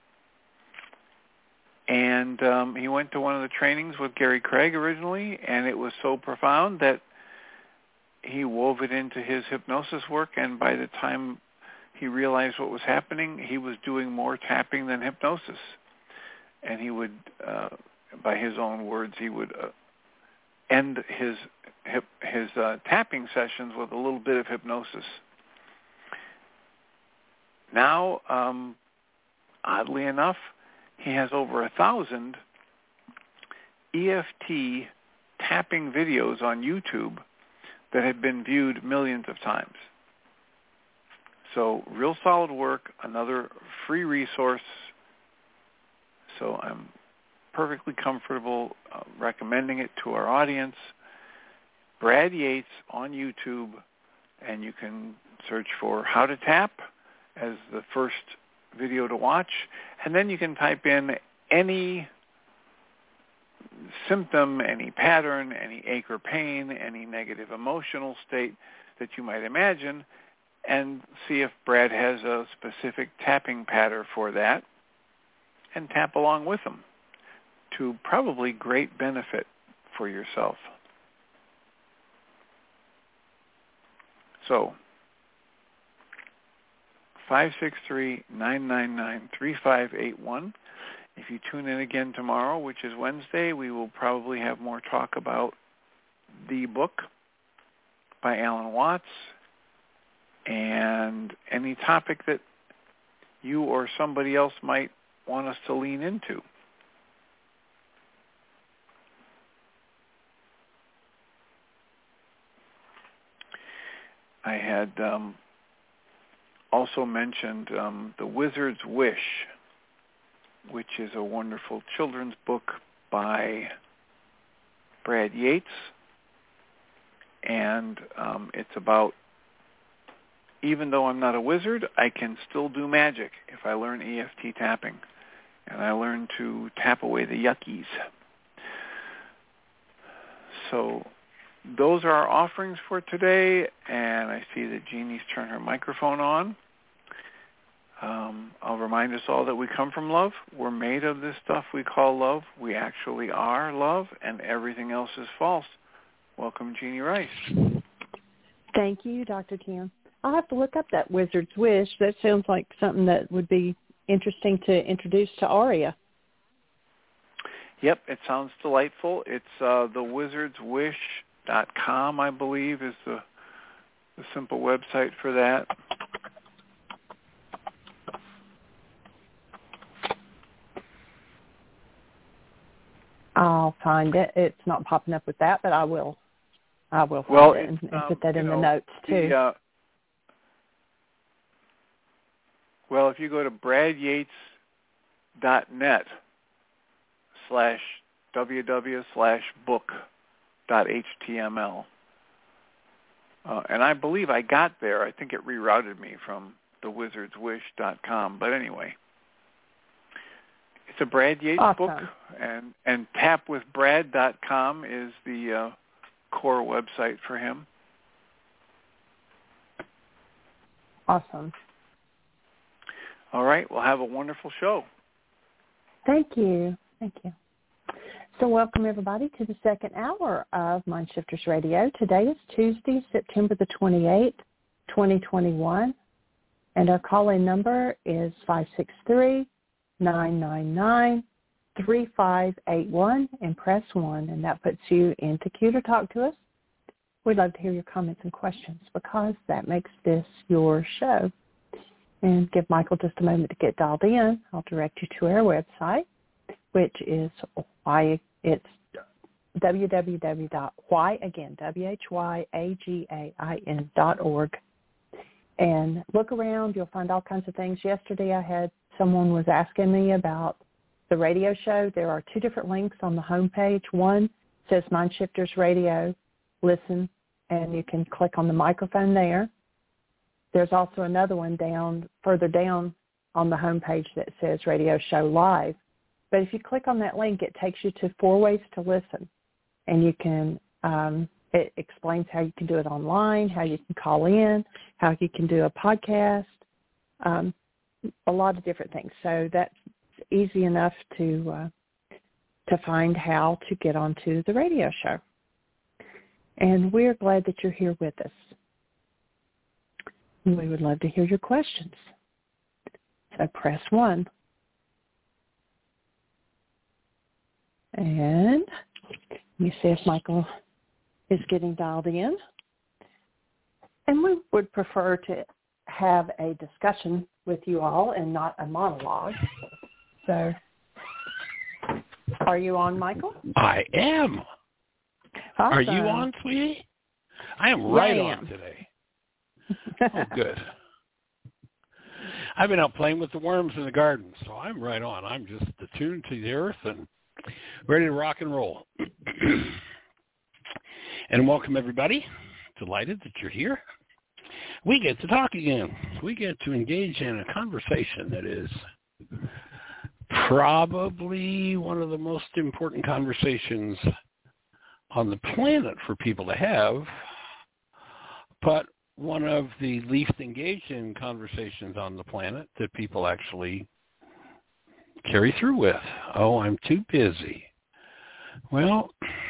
And he went to one of the trainings with Gary Craig originally, and it was so profound that he wove it into his hypnosis work, and by the time he realized what was happening, he was doing more tapping than hypnosis. And he would, by his own words, he would end his tapping sessions with a little bit of hypnosis. Now, oddly enough, he has over 1,000 EFT tapping videos on YouTube that have been viewed millions of times. So real solid work, another free resource. So I'm perfectly comfortable recommending it to our audience. Brad Yates on YouTube, and you can search for How to Tap as the first video to watch, and then you can type in any symptom, any pattern, any ache or pain, any negative emotional state that you might imagine, and see if Brad has a specific tapping pattern for that, and tap along with him to probably great benefit for yourself. So 563-999-3581. If you tune in again tomorrow, which is Wednesday, we will probably have more talk about the book by Alan Watts and any topic that you or somebody else might want us to lean into. I had also mentioned The Wizard's Wish, which is a wonderful children's book by Brad Yates. And it's about, even though I'm not a wizard, I can still do magic if I learn EFT tapping. And I learn to tap away the yuckies. So those are our offerings for today, and I see that Jeannie's turned her microphone on. I'll remind us all that we come from love. We're made of this stuff we call love. We actually are love, and everything else is false. Welcome, Jeannie Rice. Thank you, Dr. Tim. I'll have to look up that Wizard's Wish. That sounds like something that would be interesting to introduce to Aria. Yep, it sounds delightful. It's thewizardswish.com, I believe, is the simple website for that. I'll find it. It's not popping up with that, but I will find it and put that in the notes too. Well, if you go to bradyates.net/www/book.html, and I believe I got there. I think it rerouted me from thewizardswish.com, but anyway. It's a Brad Yates book, and tapwithbrad.com is the core website for him. Awesome. All right, we'll have a wonderful show. Thank you. Thank you. So welcome, everybody, to the second hour of Mindshifters Radio. Today is Tuesday, September the 28th, 2021, and our call-in number is 563-999-3581 and press 1, and that puts you into queue to talk to us. We'd love to hear your comments and questions because that makes this your show. And give Michael just a moment to get dialed in. I'll direct you to our website, which is whyagain.org. And look around. You'll find all kinds of things. Yesterday I had someone was asking me about the radio show. There are 2 different links on the homepage. One says Mindshifters Radio, listen, and you can click on the microphone there. There's also another one further down on the homepage that says Radio Show Live. But if you click on that link, it takes you to 4 ways to listen. And you can, it explains how you can do it online, how you can call in, how you can do a podcast, a lot of different things. So that's easy enough to find how to get onto the radio show. And we're glad that you're here with us. We would love to hear your questions. So press 1. And let me see if Michael is getting dialed in. And we would prefer to have a discussion with you all and not a monologue. So are you on, Michael? I am. Awesome. Are you on, sweetie? I am right on today. Oh, good. I've been out playing with the worms in the garden, so I'm right on. I'm just attuned to the earth and ready to rock and roll. And welcome, everybody. Delighted that you're here. We get to talk again. We get to engage in a conversation that is probably one of the most important conversations on the planet for people to have, but one of the least engaged in conversations on the planet that people actually carry through with. Oh, I'm too busy. Well,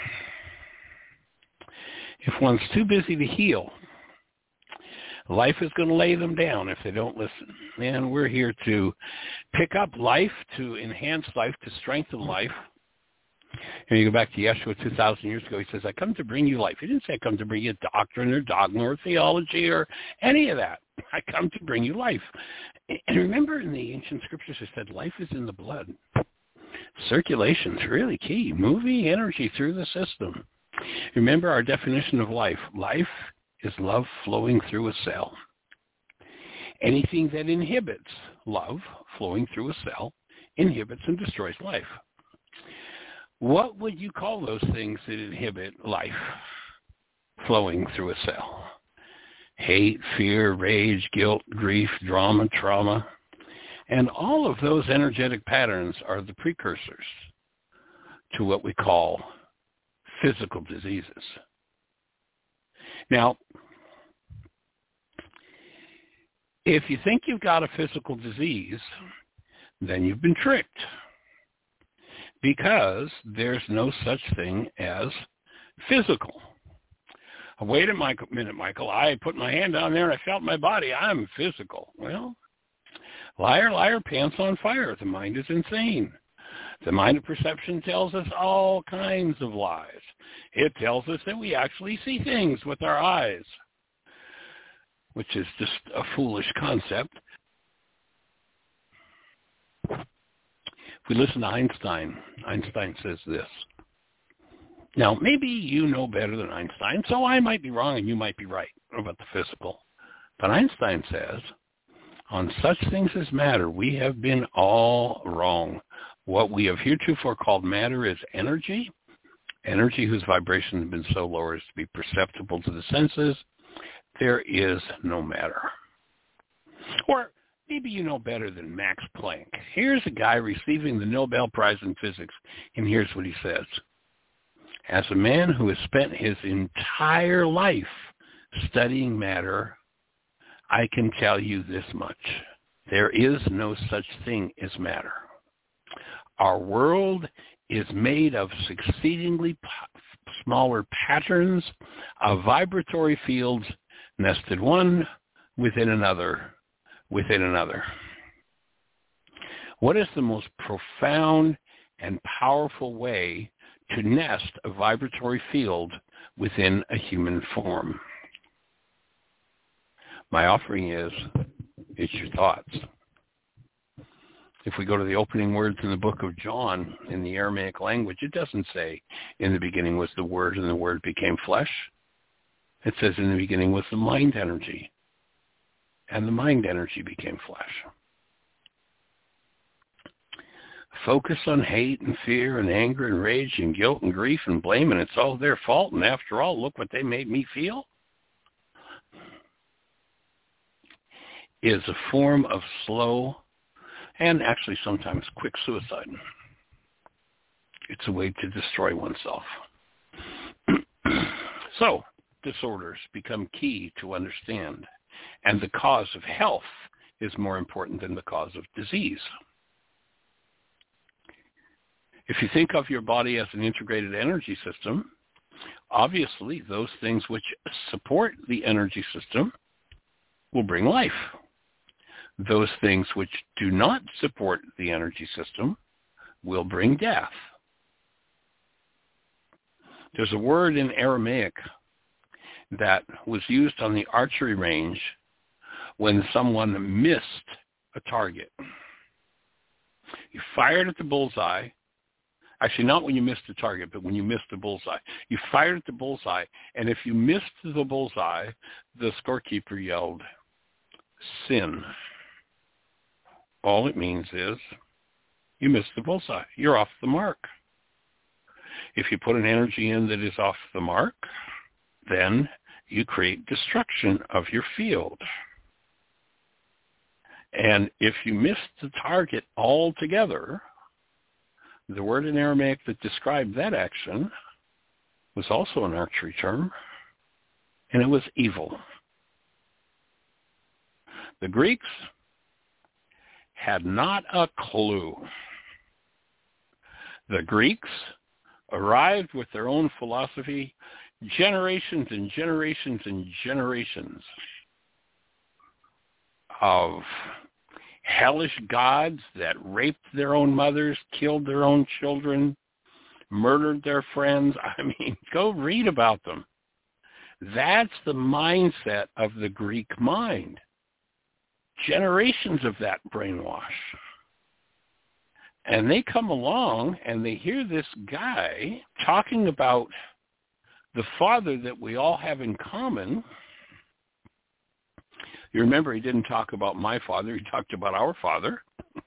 if one's too busy to heal, life is going to lay them down if they don't listen. And we're here to pick up life, to enhance life, to strengthen life. And you go back to Yeshua 2,000 years ago, he says, I come to bring you life. He didn't say I come to bring you doctrine or dogma or theology or any of that. I come to bring you life. And remember in the ancient scriptures, it said life is in the blood. Circulation is really key. Moving energy through the system. Remember our definition of life. Life is love flowing through a cell. Anything that inhibits love flowing through a cell inhibits and destroys life. What would you call those things that inhibit life flowing through a cell? Hate, fear, rage, guilt, grief, drama, trauma. And all of those energetic patterns are the precursors to what we call physical diseases. Now, if you think you've got a physical disease, then you've been tricked. Because there's no such thing as physical. Wait a minute, Michael. I put my hand down there and I felt my body. I'm physical. Well, liar, liar, pants on fire. The mind is insane. The mind of perception tells us all kinds of lies. It tells us that we actually see things with our eyes, which is just a foolish concept. If we listen to Einstein, Einstein says this. Now, maybe you know better than Einstein, so I might be wrong and you might be right about the physical. But Einstein says, on such things as matter, we have been all wrong. What we have heretofore called matter is energy, energy whose vibration has been so low as to be perceptible to the senses. There is no matter. Or maybe you know better than Max Planck. Here's a guy receiving the Nobel Prize in Physics, and here's what he says. As a man who has spent his entire life studying matter, I can tell you this much. There is no such thing as matter. Our world is made of succeedingly smaller patterns of vibratory fields nested one within another. Within another. What is the most profound and powerful way to nest a vibratory field within a human form? My offering is, it's your thoughts. If we go to the opening words in the book of John in the Aramaic language, it doesn't say, in the beginning was the Word and the Word became flesh. It says in the beginning was the mind energy. And the mind energy became flesh. Focus on hate and fear and anger and rage and guilt and grief and blame, and it's all their fault, and after all, look what they made me feel, is a form of slow and actually sometimes quick suicide. It's a way to destroy oneself. So, disorders become key to understand. And the cause of health is more important than the cause of disease. If you think of your body as an integrated energy system, obviously those things which support the energy system will bring life. Those things which do not support the energy system will bring death. There's a word in Aramaic that was used on the archery range when someone missed a target. You fired at the bullseye. Actually, not when you missed the target, but when you missed the bullseye. You fired at the bullseye, and if you missed the bullseye, the scorekeeper yelled, sin. all it means is you missed the bullseye. You're off the mark. If you put an energy in that is off the mark, then you create destruction of your field. And if you miss the target altogether, the word in Aramaic that described that action was also an archery term, and it was evil. The Greeks had not a clue. The Greeks arrived with their own philosophy generations and generations and generations of hellish gods that raped their own mothers, killed their own children, murdered their friends. I mean, go read about them. That's the mindset of the Greek mind. Generations of that brainwash. And they come along and they hear this guy talking about the Father that we all have in common. You remember he didn't talk about my Father, he talked about our Father.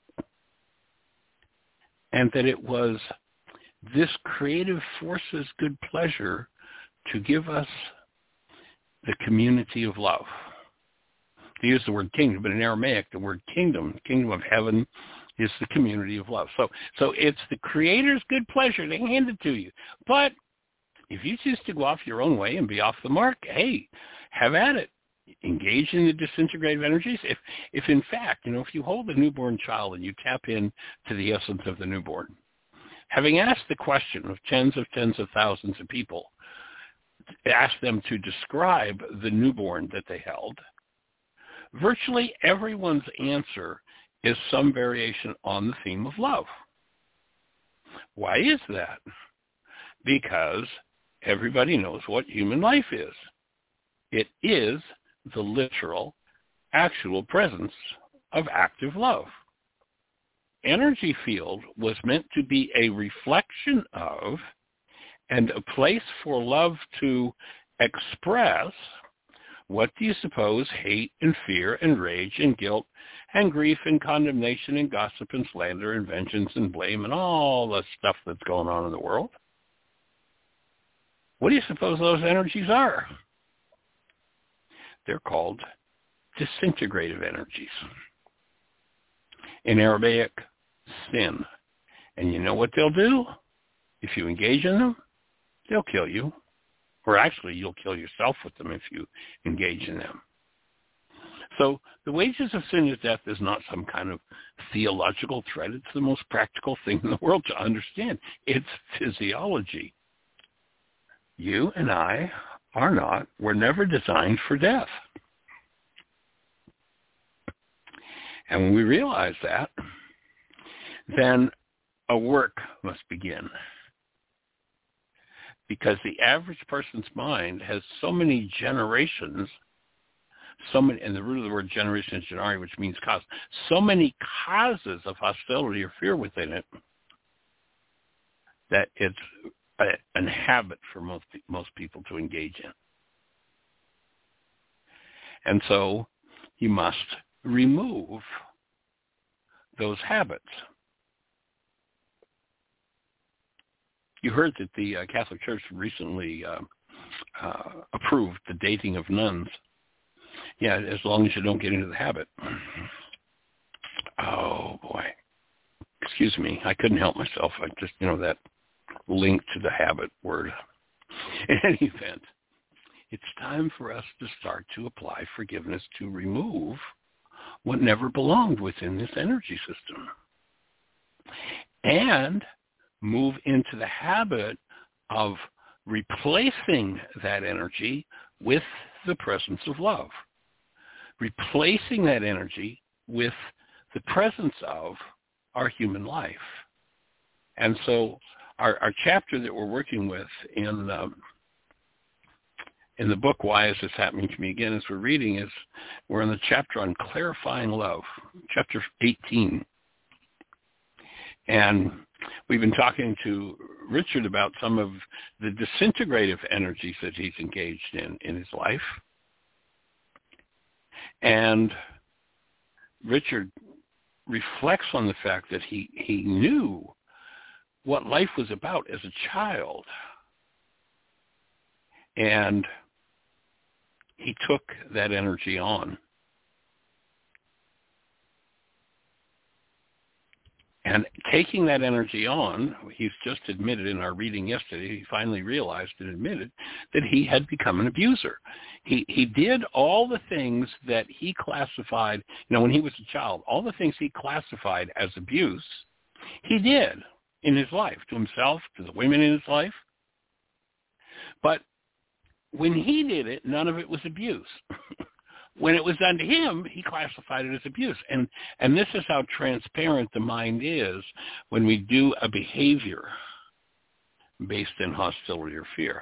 And that it was this creative force's good pleasure to give us the community of love. They use the word kingdom, but in Aramaic, the word kingdom of heaven, is the community of love. So it's the Creator's good pleasure to hand it to you. But if you choose to go off your own way and be off the mark, hey, have at it. Engage in the disintegrative energies. If in fact, if you hold a newborn child and you tap in to the essence of the newborn, having asked the question of tens of thousands of people, ask them to describe the newborn that they held, virtually everyone's answer is some variation on the theme of love. Why is that? Because everybody knows what human life is. It is the literal, actual presence of active love. Energy field was meant to be a reflection of and a place for love to express. What do you suppose hate and fear and rage and guilt and grief and condemnation and gossip and slander and vengeance and blame and all the stuff that's going on in the world? What do you suppose those energies are? They're called disintegrative energies. In Aramaic, sin. And you know what they'll do? If you engage in them, they'll kill you. Or actually, you'll kill yourself with them if you engage in them. So the wages of sin is death is not some kind of theological threat. It's the most practical thing in the world to understand. It's physiology. You and I were never designed for death. And when we realize that, then a work must begin. Because the average person's mind has so many generations, and the root of the word generation is genari, which means cause, so many causes of hostility or fear within it that it's a habit for most people to engage in. And so you must remove those habits. You heard that the Catholic Church recently approved the dating of nuns. Yeah, as long as you don't get into the habit. Oh, boy. Excuse me. I couldn't help myself. I just, that link to the habit word. In any event, it's time for us to start to apply forgiveness to remove what never belonged within this energy system. And move into the habit of replacing that energy with the presence of love. Replacing that energy with the presence of our human life. And so our chapter that we're working with in the book, Why Is This Happening to Me Again, as we're reading, we're in the chapter on clarifying love, chapter 18. And we've been talking to Richard about some of the disintegrative energies that he's engaged in his life. And Richard reflects on the fact that he knew what life was about as a child. And he took that energy on. And taking that energy on, he's just admitted in our reading yesterday, he finally realized and admitted that he had become an abuser. He did all the things that he classified, when he was a child, all the things he classified as abuse, he did in his life, to himself, to the women in his life. But when he did it, none of it was abuse. When it was done to him, he classified it as abuse. And this is how transparent the mind is when we do a behavior based in hostility or fear.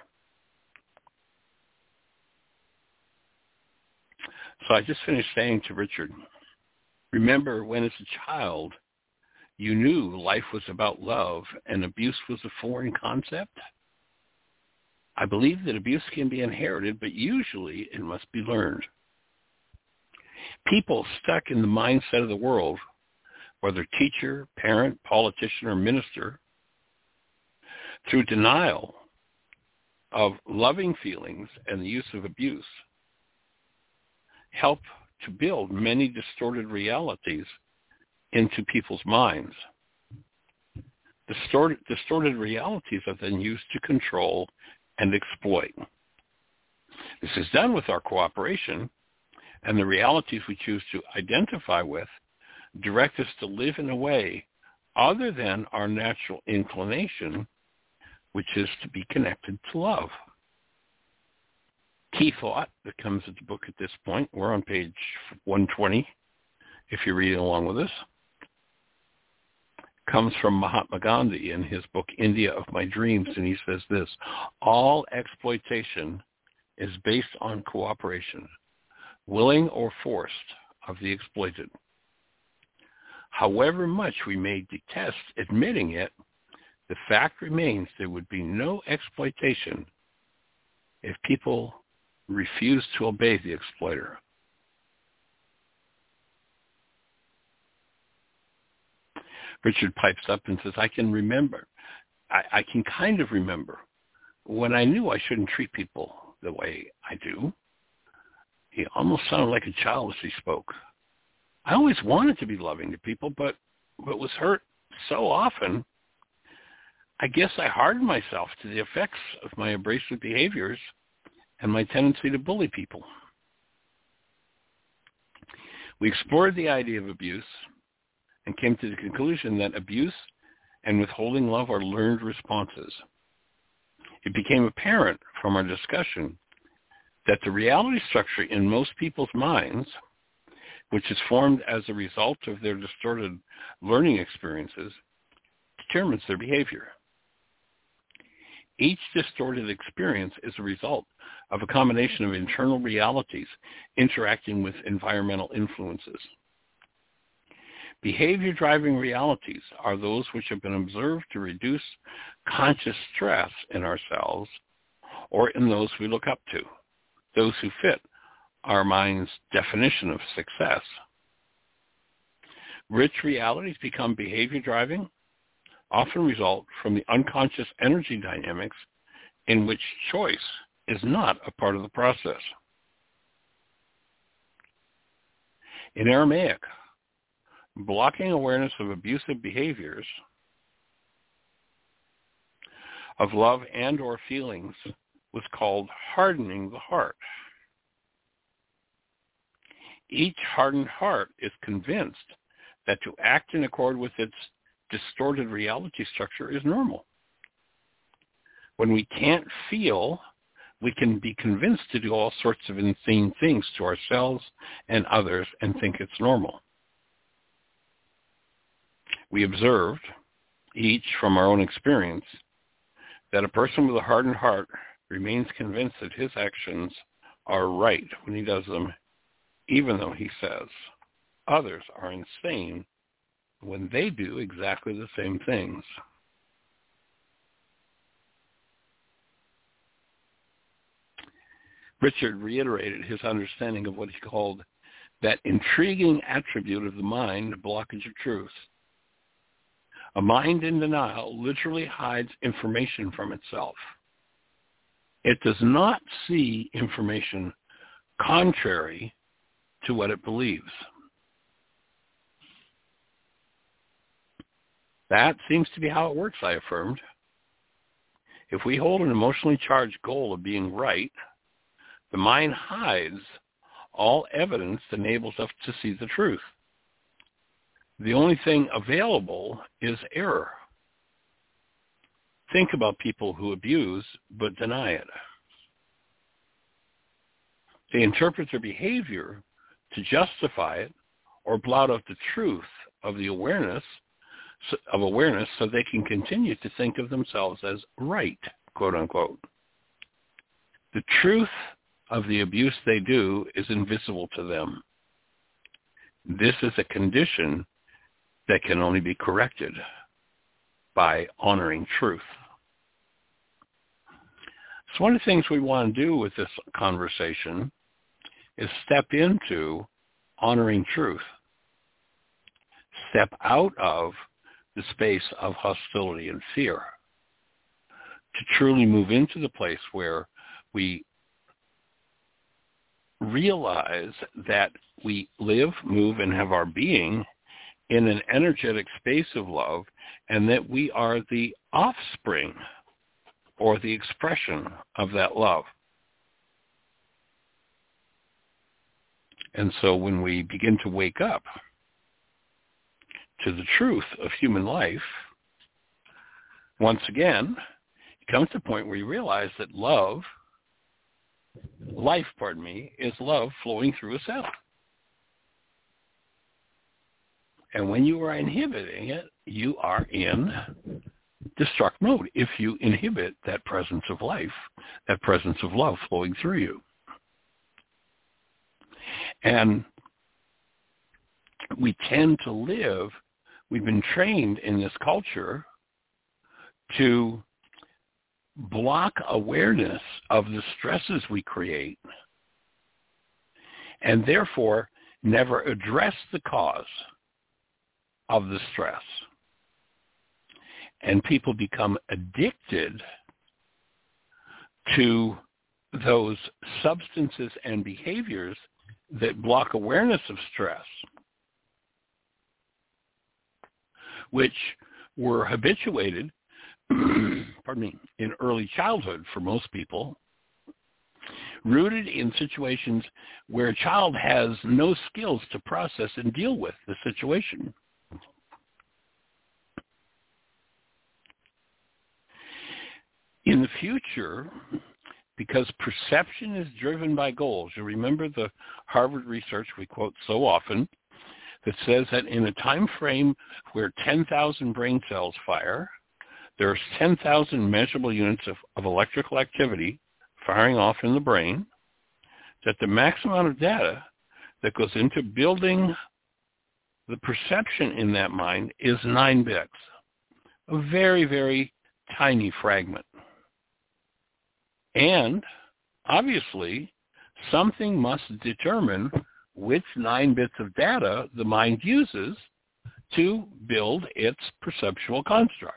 So I just finished saying to Richard, remember when as a child you knew life was about love and abuse was a foreign concept? I believe that abuse can be inherited, but usually it must be learned. People stuck in the mindset of the world, whether teacher, parent, politician, or minister, through denial of loving feelings and the use of abuse, help to build many distorted realities into people's minds. Distorted realities are then used to control and exploit. This is done with our cooperation, and the realities we choose to identify with direct us to live in a way other than our natural inclination, which is to be connected to love. Key thought that comes at the book at this point, we're on page 120, if you're reading along with us, comes from Mahatma Gandhi in his book, India of My Dreams, and he says this: all exploitation is based on cooperation, willing or forced, of the exploited. However much we may detest admitting it, the fact remains there would be no exploitation if people refuse to obey the exploiter. Richard pipes up and says, I can kind of remember when I knew I shouldn't treat people the way I do. He almost sounded like a child as he spoke. I always wanted to be loving to people, but was hurt so often, I guess I hardened myself to the effects of my abrasive behaviors and my tendency to bully people. We explored the idea of abuse and came to the conclusion that abuse and withholding love are learned responses. It became apparent from our discussion that the reality structure in most people's minds, which is formed as a result of their distorted learning experiences, determines their behavior. Each distorted experience is a result of a combination of internal realities interacting with environmental influences. Behavior-driving realities are those which have been observed to reduce conscious stress in ourselves or in those we look up to, those who fit our mind's definition of success. Rich realities become behavior-driving, often result from the unconscious energy dynamics in which choice is not a part of the process. In Aramaic, blocking awareness of abusive behaviors, of love and or feelings, was called hardening the heart. Each hardened heart is convinced that to act in accord with its distorted reality structure is normal. When we can't feel, we can be convinced to do all sorts of insane things to ourselves and others and think it's normal. We observed, each from our own experience, that a person with a hardened heart remains convinced that his actions are right when he does them, even though he says others are insane when they do exactly the same things. Richard reiterated his understanding of what he called that intriguing attribute of the mind, blockage of truth. A mind in denial literally hides information from itself. It does not see information contrary to what it believes. That seems to be how it works, I affirmed. If we hold an emotionally charged goal of being right, the mind hides all evidence that enables us to see the truth. The only thing available is error. Think about people who abuse but deny it. They interpret their behavior to justify it or blot out the truth of the awareness so they can continue to think of themselves as right, quote unquote. The truth of the abuse they do is invisible to them. This is a condition that can only be corrected by honoring truth. So one of the things we want to do with this conversation is step into honoring truth. Step out of the space of hostility and fear to truly move into the place where we realize that we live, move, and have our being in an energetic space of love, and that we are the offspring or the expression of that love. And so when we begin to wake up to the truth of human life, once again, it comes to a point where you realize that life is love flowing through a cell. And when you are inhibiting it, you are in destruct mode if you inhibit that presence of life, that presence of love flowing through you. And we tend to live, we've been trained in this culture to block awareness of the stresses we create and therefore never address the cause of the stress. And people become addicted to those substances and behaviors that block awareness of stress, which were habituated, in early childhood for most people, rooted in situations where a child has no skills to process and deal with the situation. In the future, because perception is driven by goals, you remember the Harvard research we quote so often that says that in a time frame where 10,000 brain cells fire, there's 10,000 measurable units of electrical activity firing off in the brain, that the maximum amount of data that goes into building the perception in that mind is 9 bits, a very, very tiny fragment. And obviously, something must determine which 9 bits of data the mind uses to build its perceptual construct.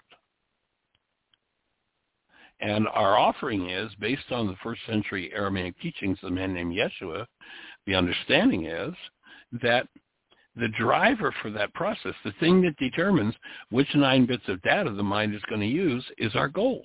And our offering is, based on the first century Aramaic teachings of a man named Yeshua, the understanding is that the driver for that process, the thing that determines which 9 bits of data the mind is going to use, is our goals.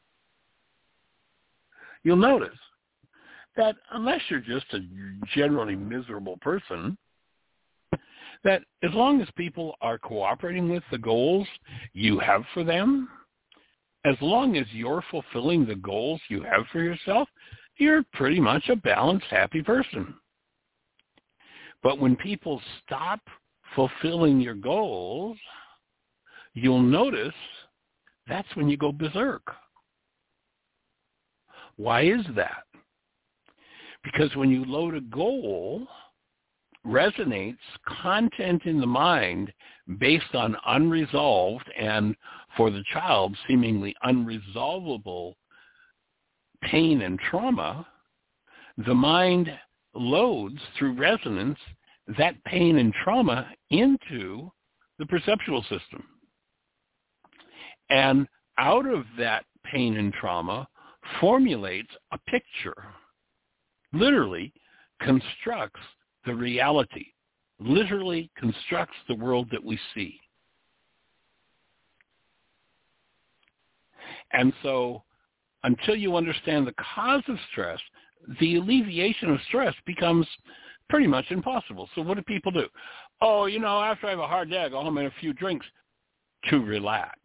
You'll notice that unless you're just a generally miserable person, that as long as people are cooperating with the goals you have for them, as long as you're fulfilling the goals you have for yourself, you're pretty much a balanced, happy person. But when people stop fulfilling your goals, you'll notice that's when you go berserk. Why is that? Because when you load a goal, resonates content in the mind based on unresolved and, for the child, seemingly unresolvable pain and trauma, the mind loads through resonance that pain and trauma into the perceptual system. And out of that pain and trauma formulates a picture, literally constructs the reality, literally constructs the world that we see. And so until you understand the cause of stress, the alleviation of stress becomes pretty much impossible. So what do people do? Oh, after I have a hard day, I go home and have a few drinks to relax.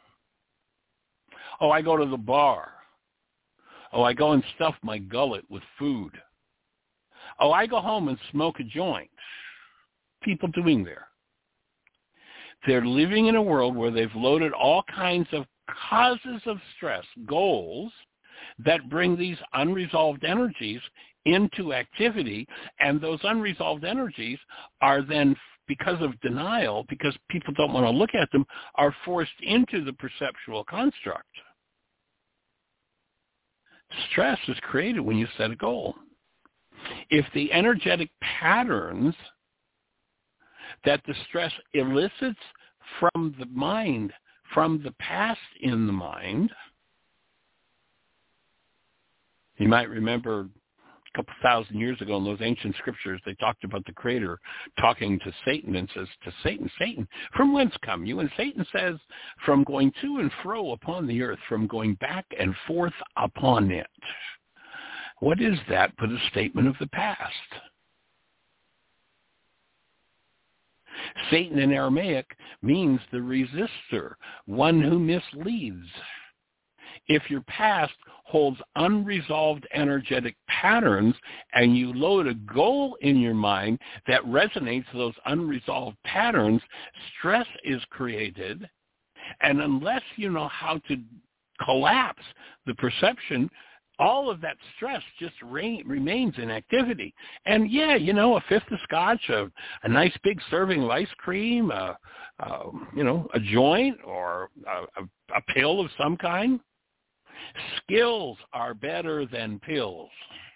Oh, I go to the bar. Oh, I go and stuff my gullet with food. Oh, I go home and smoke a joint. People doing there. They're living in a world where they've loaded all kinds of causes of stress, goals, that bring these unresolved energies into activity, and those unresolved energies are then, because of denial, because people don't want to look at them, are forced into the perceptual construct. Stress is created when you set a goal. If the energetic patterns that the stress elicits from the mind, from the past in the mind, you might remember a couple thousand years ago in those ancient scriptures, they talked about the Creator talking to Satan and says to Satan, Satan, from whence come you? And Satan says, from going to and fro upon the earth, from going back and forth upon it. What is that but a statement of the past? Satan in Aramaic means the resistor, one who misleads. If your past holds unresolved energetic patterns and you load a goal in your mind that resonates those unresolved patterns, stress is created. And unless you know how to collapse the perception, all of that stress just remains in activity. And yeah, a fifth of scotch, a nice big serving of ice cream, a joint or a pill of some kind. Skills are better than pills.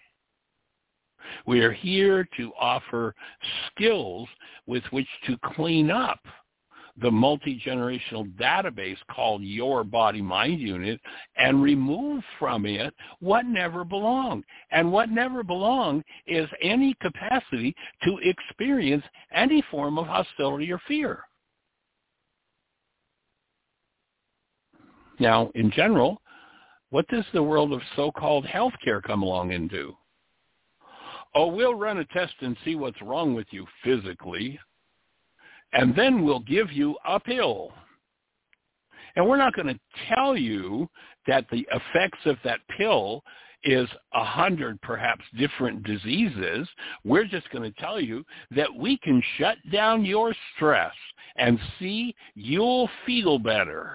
We are here to offer skills with which to clean up the multi-generational database called your body-mind unit and remove from it what never belonged. And what never belonged is any capacity to experience any form of hostility or fear. Now, in general, what does the world of so-called healthcare come along and do? Oh, we'll run a test and see what's wrong with you physically, and then we'll give you a pill. And we're not going to tell you that the effects of that pill is 100 perhaps different diseases. We're just going to tell you that we can shut down your stress and see you'll feel better.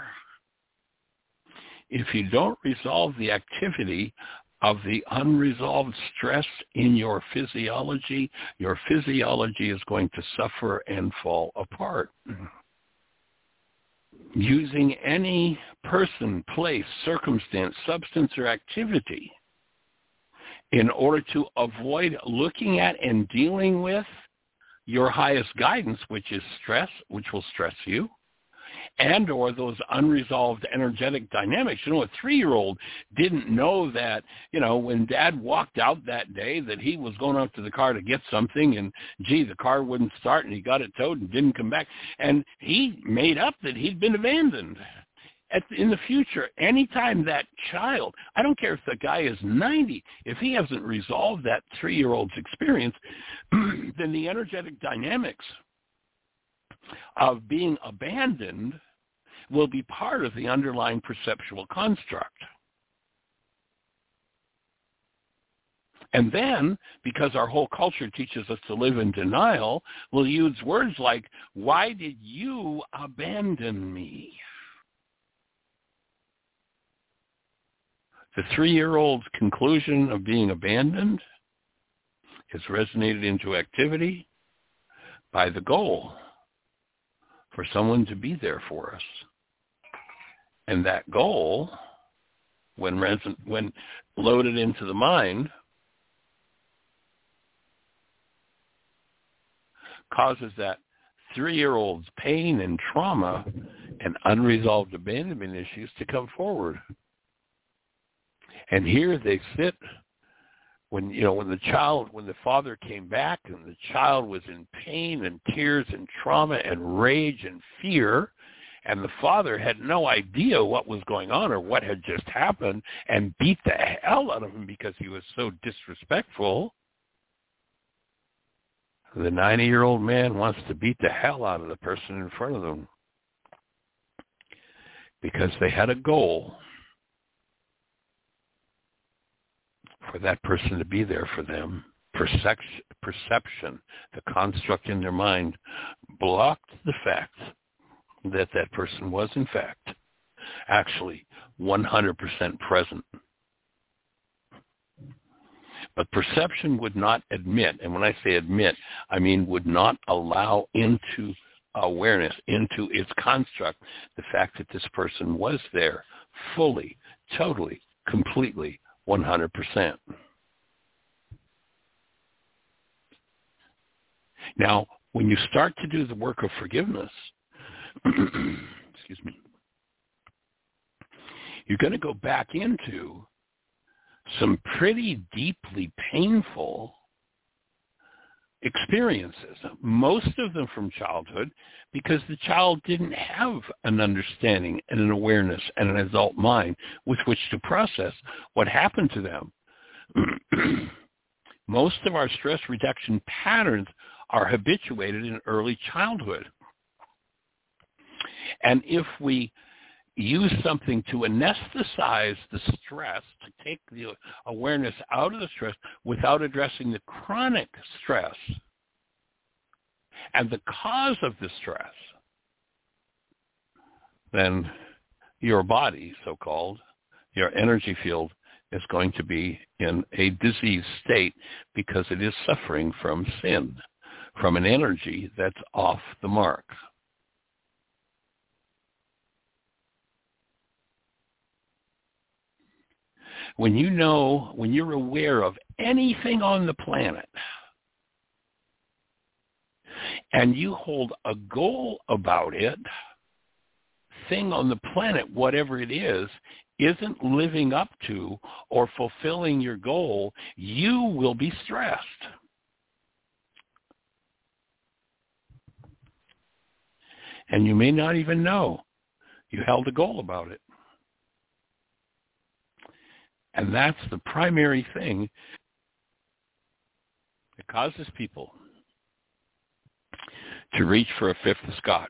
If you don't resolve the activity of the unresolved stress in your physiology is going to suffer and fall apart. Using any person, place, circumstance, substance, or activity in order to avoid looking at and dealing with your highest guidance, which is stress, which will stress you, and or those unresolved energetic dynamics. A 3-year-old didn't know that, when Dad walked out that day that he was going out to the car to get something and, the car wouldn't start and he got it towed and didn't come back. And he made up that he'd been abandoned. In the future, anytime that child, I don't care if the guy is 90, if he hasn't resolved that 3-year-old's experience, then the energetic dynamics of being abandoned will be part of the underlying perceptual construct. And then, because our whole culture teaches us to live in denial, we'll use words like, why did you abandon me? The 3-year-old's conclusion of being abandoned is resonated into activity by the goal for someone to be there for us. And that goal, when loaded into the mind, causes that 3-year-old's pain and trauma and unresolved abandonment issues to come forward. And here they sit when the father came back and the child was in pain and tears and trauma and rage and fear, and the father had no idea what was going on or what had just happened and beat the hell out of him because he was so disrespectful. The 90-year-old man wants to beat the hell out of the person in front of them because they had a goal for that person to be there for them. Perception, the construct in their mind, blocked the fact that that person was, in fact, actually 100% present. But perception would not admit, and when I say admit, I mean would not allow into awareness, into its construct, the fact that this person was there fully, totally, completely, 100%. Now, when you start to do the work of forgiveness, excuse me, you're going to go back into some pretty deeply painful experiences, most of them from childhood, because the child didn't have an understanding and an awareness and an adult mind with which to process what happened to them. Most of our stress reduction patterns are habituated in early childhood. And if we use something to anesthetize the stress, to take the awareness out of the stress without addressing the chronic stress and the cause of the stress, then your body, so-called, your energy field, is going to be in a diseased state because it is suffering from sin, from an energy that's off the mark. When you're aware of anything on the planet and you hold a goal about it, thing on the planet, whatever it is, isn't living up to or fulfilling your goal, you will be stressed. And you may not even know you held a goal about it. And that's the primary thing that causes people to reach for a fifth of scotch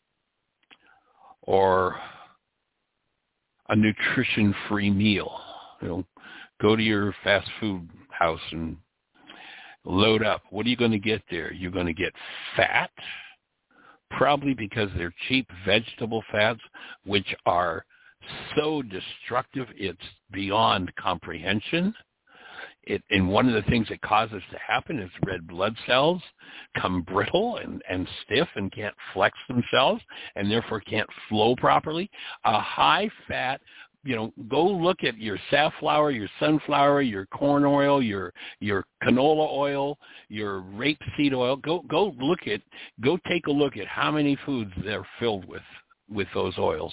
or a nutrition-free meal. Go to your fast food house and load up. What are you going to get there? You're going to get fat, probably because they're cheap vegetable fats, which are so destructive it's beyond comprehension. And one of the things it causes to happen is red blood cells come brittle and stiff and can't flex themselves and therefore can't flow properly. A high-fat, go look at your safflower, your sunflower, your corn oil, your canola oil, your rapeseed oil. Go take a look at how many foods they're filled with those oils.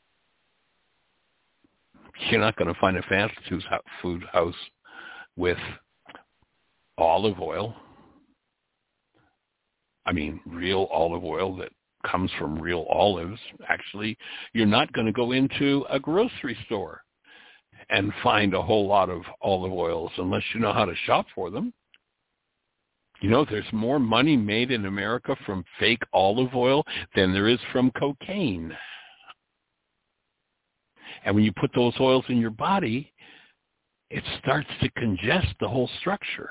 You're not going to find a fast food house with olive oil. I mean, real olive oil that comes from real olives. Actually, you're not going to go into a grocery store and find a whole lot of olive oils unless you know how to shop for them. There's more money made in America from fake olive oil than there is from cocaine. And when you put those oils in your body, it starts to congest the whole structure.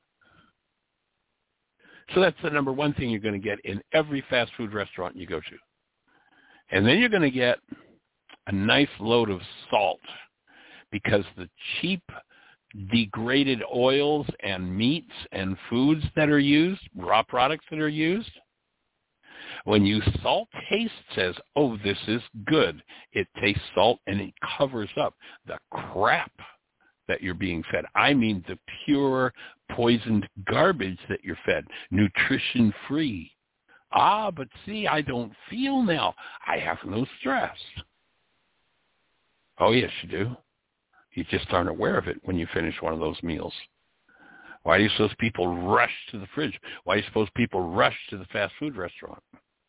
So that's the number one thing you're going to get in every fast food restaurant you go to. And then you're going to get a nice load of salt because the cheap, degraded oils and meats and foods that are used, raw products that are used, when you salt taste says, oh, this is good. It tastes salt and it covers up the crap that you're being fed. I mean the pure poisoned garbage that you're fed, nutrition-free. But see, I don't feel now. I have no stress. Oh, yes, you do. You just aren't aware of it when you finish one of those meals. Why do you suppose people rush to the fridge? Why do you suppose people rush to the fast food restaurant?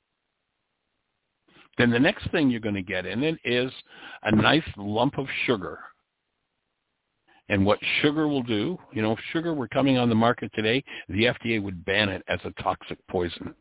Then the next thing you're going to get in it is a nice lump of sugar. And what sugar will do, if sugar were coming on the market today, the FDA would ban it as a toxic poison.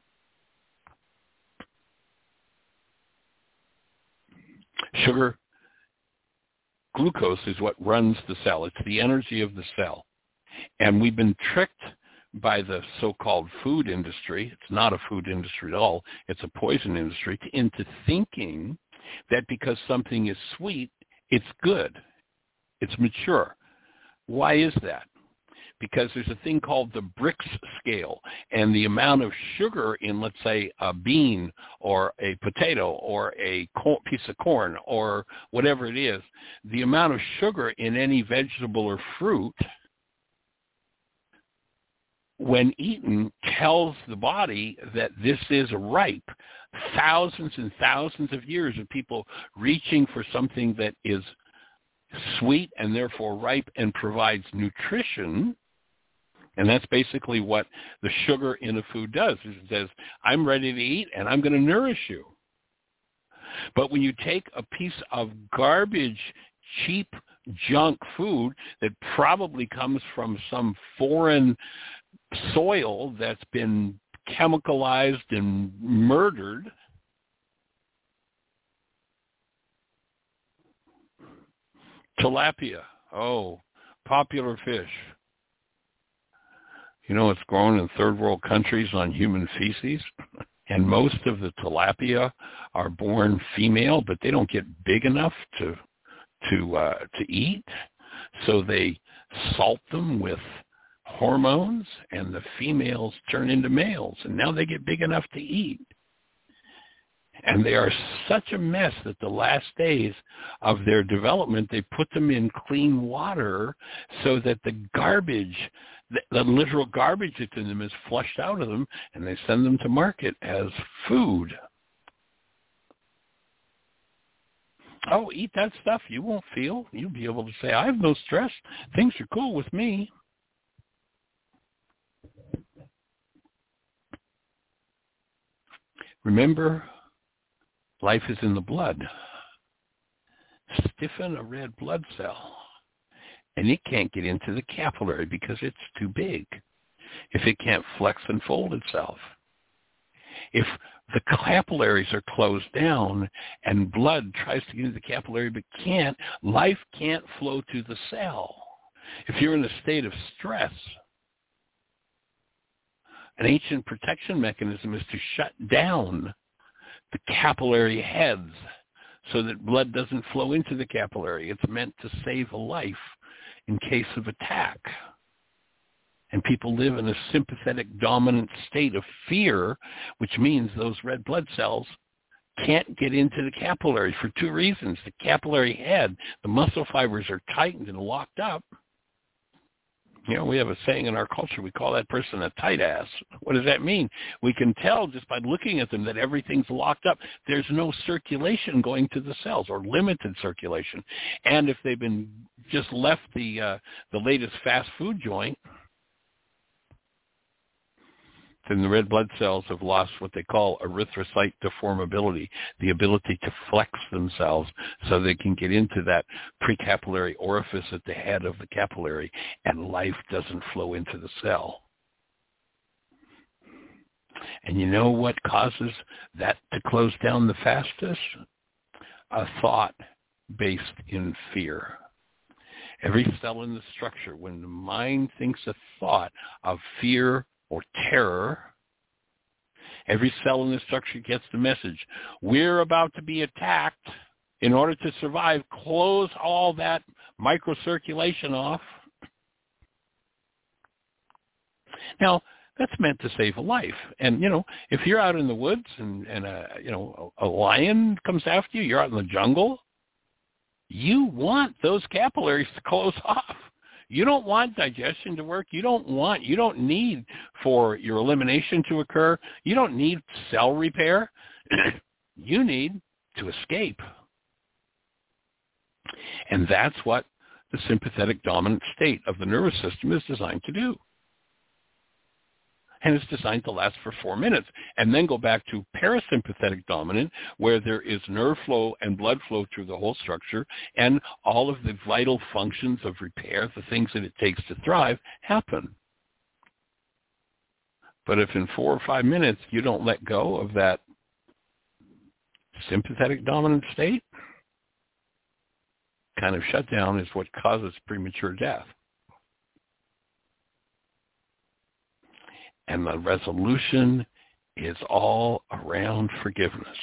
Sugar, glucose is what runs the cell. It's the energy of the cell. And we've been tricked by the so-called food industry. It's not a food industry at all. It's a poison industry into thinking that because something is sweet, it's good. It's mature. Why is that? Because there's a thing called the Brix scale, and the amount of sugar in, let's say, a bean or a potato or a piece of corn or whatever it is, the amount of sugar in any vegetable or fruit when eaten tells the body that this is ripe. Thousands and thousands of years of people reaching for something that is sweet and therefore ripe and provides nutrition. And that's basically what the sugar in a food does. It says, I'm ready to eat and I'm going to nourish you. But when you take a piece of garbage, cheap junk food that probably comes from some foreign soil that's been chemicalized and murdered, tilapia, popular fish. It's grown in third world countries on human feces, and most of the tilapia are born female, but they don't get big enough to eat, so they salt them with hormones, and the females turn into males, and now they get big enough to eat. And they are such a mess that the last days of their development, they put them in clean water so that the garbage, the literal garbage that's in them is flushed out of them, and they send them to market as food. Oh, eat that stuff. You won't feel. You'll be able to say, I have no stress. Things are cool with me. Remember, life is in the blood. Stiffen a red blood cell, and it can't get into the capillary because it's too big. If it can't flex and fold itself. If the capillaries are closed down and blood tries to get into the capillary but can't, life can't flow to the cell. If you're in a state of stress, an ancient protection mechanism is to shut down the capillary heads so that blood doesn't flow into the capillary. It's meant to save a life in case of attack. And people live in a sympathetic dominant state of fear, which means those red blood cells can't get into the capillary for two reasons. The capillary head, the muscle fibers are tightened and locked up. We have a saying in our culture, we call that person a tight ass. What does that mean? We can tell just by looking at them that everything's locked up. There's no circulation going to the cells, or limited circulation. And if they've been just left the latest fast food joint, then the red blood cells have lost what they call erythrocyte deformability, the ability to flex themselves so they can get into that precapillary orifice at the head of the capillary, and life doesn't flow into the cell. And you know what causes that to close down the fastest? A thought based in fear. Every cell in the structure, when the mind thinks a thought of fear or terror, every cell in the structure gets the message. We're about to be attacked. In order to survive, close all that microcirculation off. Now, that's meant to save a life. And, if you're out in the woods and a lion comes after you, you're out in the jungle, you want those capillaries to close off. You don't want digestion to work. You don't need for your elimination to occur. You don't need cell repair. You need to escape. And that's what the sympathetic dominant state of the nervous system is designed to do. And it's designed to last for 4 minutes and then go back to parasympathetic dominant, where there is nerve flow and blood flow through the whole structure, and all of the vital functions of repair, the things that it takes to thrive, happen. But if in 4 or 5 minutes you don't let go of that sympathetic dominant state, kind of shutdown is what causes premature death. And the resolution is all around forgiveness.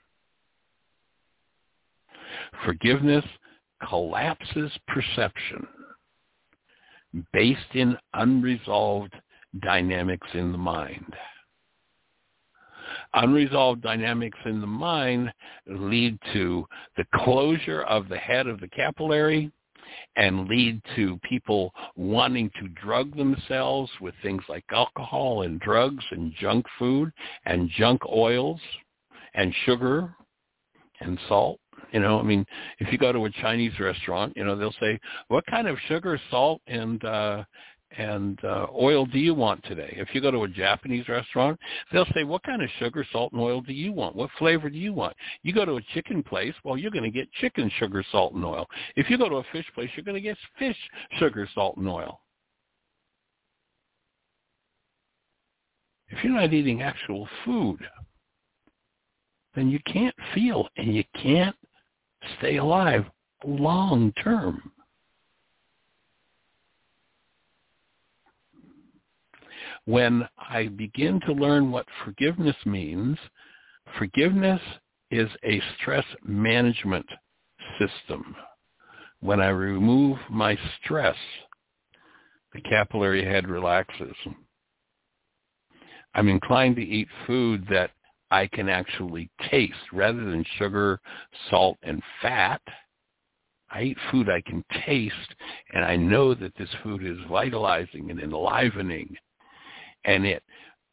Forgiveness collapses perception based in unresolved dynamics in the mind. Unresolved dynamics in the mind lead to the closure of the head of the capillary and lead to people wanting to drug themselves with things like alcohol and drugs and junk food and junk oils and sugar and salt. If you go to a Chinese restaurant, they'll say, what kind of sugar, salt, and oil do you want today? If you go to a Japanese restaurant, they'll say, what kind of sugar, salt, and oil do you want? What flavor do you want? You go to a chicken place, well, you're going to get chicken, sugar, salt, and oil. If you go to a fish place, you're going to get fish, sugar, salt, and oil. If you're not eating actual food, then you can't feel and you can't stay alive long term. When I begin to learn what forgiveness means, forgiveness is a stress management system. When I remove my stress, the capillary head relaxes. I'm inclined to eat food that I can actually taste rather than sugar, salt, and fat. I eat food I can taste, and I know that this food is vitalizing and enlivening. And it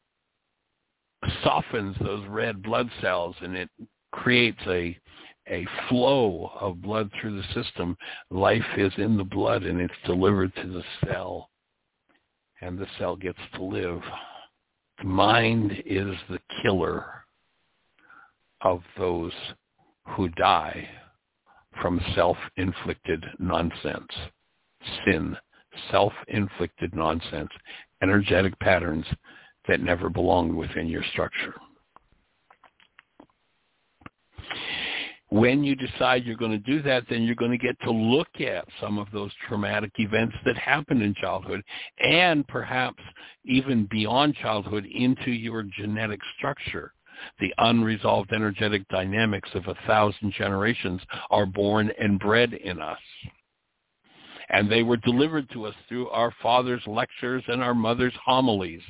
softens those red blood cells, and it creates a flow of blood through the system. Life is in the blood, and it's delivered to the cell, and the cell gets to live. The mind is the killer of those who die from self-inflicted nonsense, sin, self-inflicted nonsense, energetic patterns that never belonged within your structure. When you decide you're going to do that, then you're going to get to look at some of those traumatic events that happened in childhood, and perhaps even beyond childhood into your genetic structure. The unresolved energetic dynamics of 1,000 generations are born and bred in us. And they were delivered to us through our father's lectures and our mother's homilies,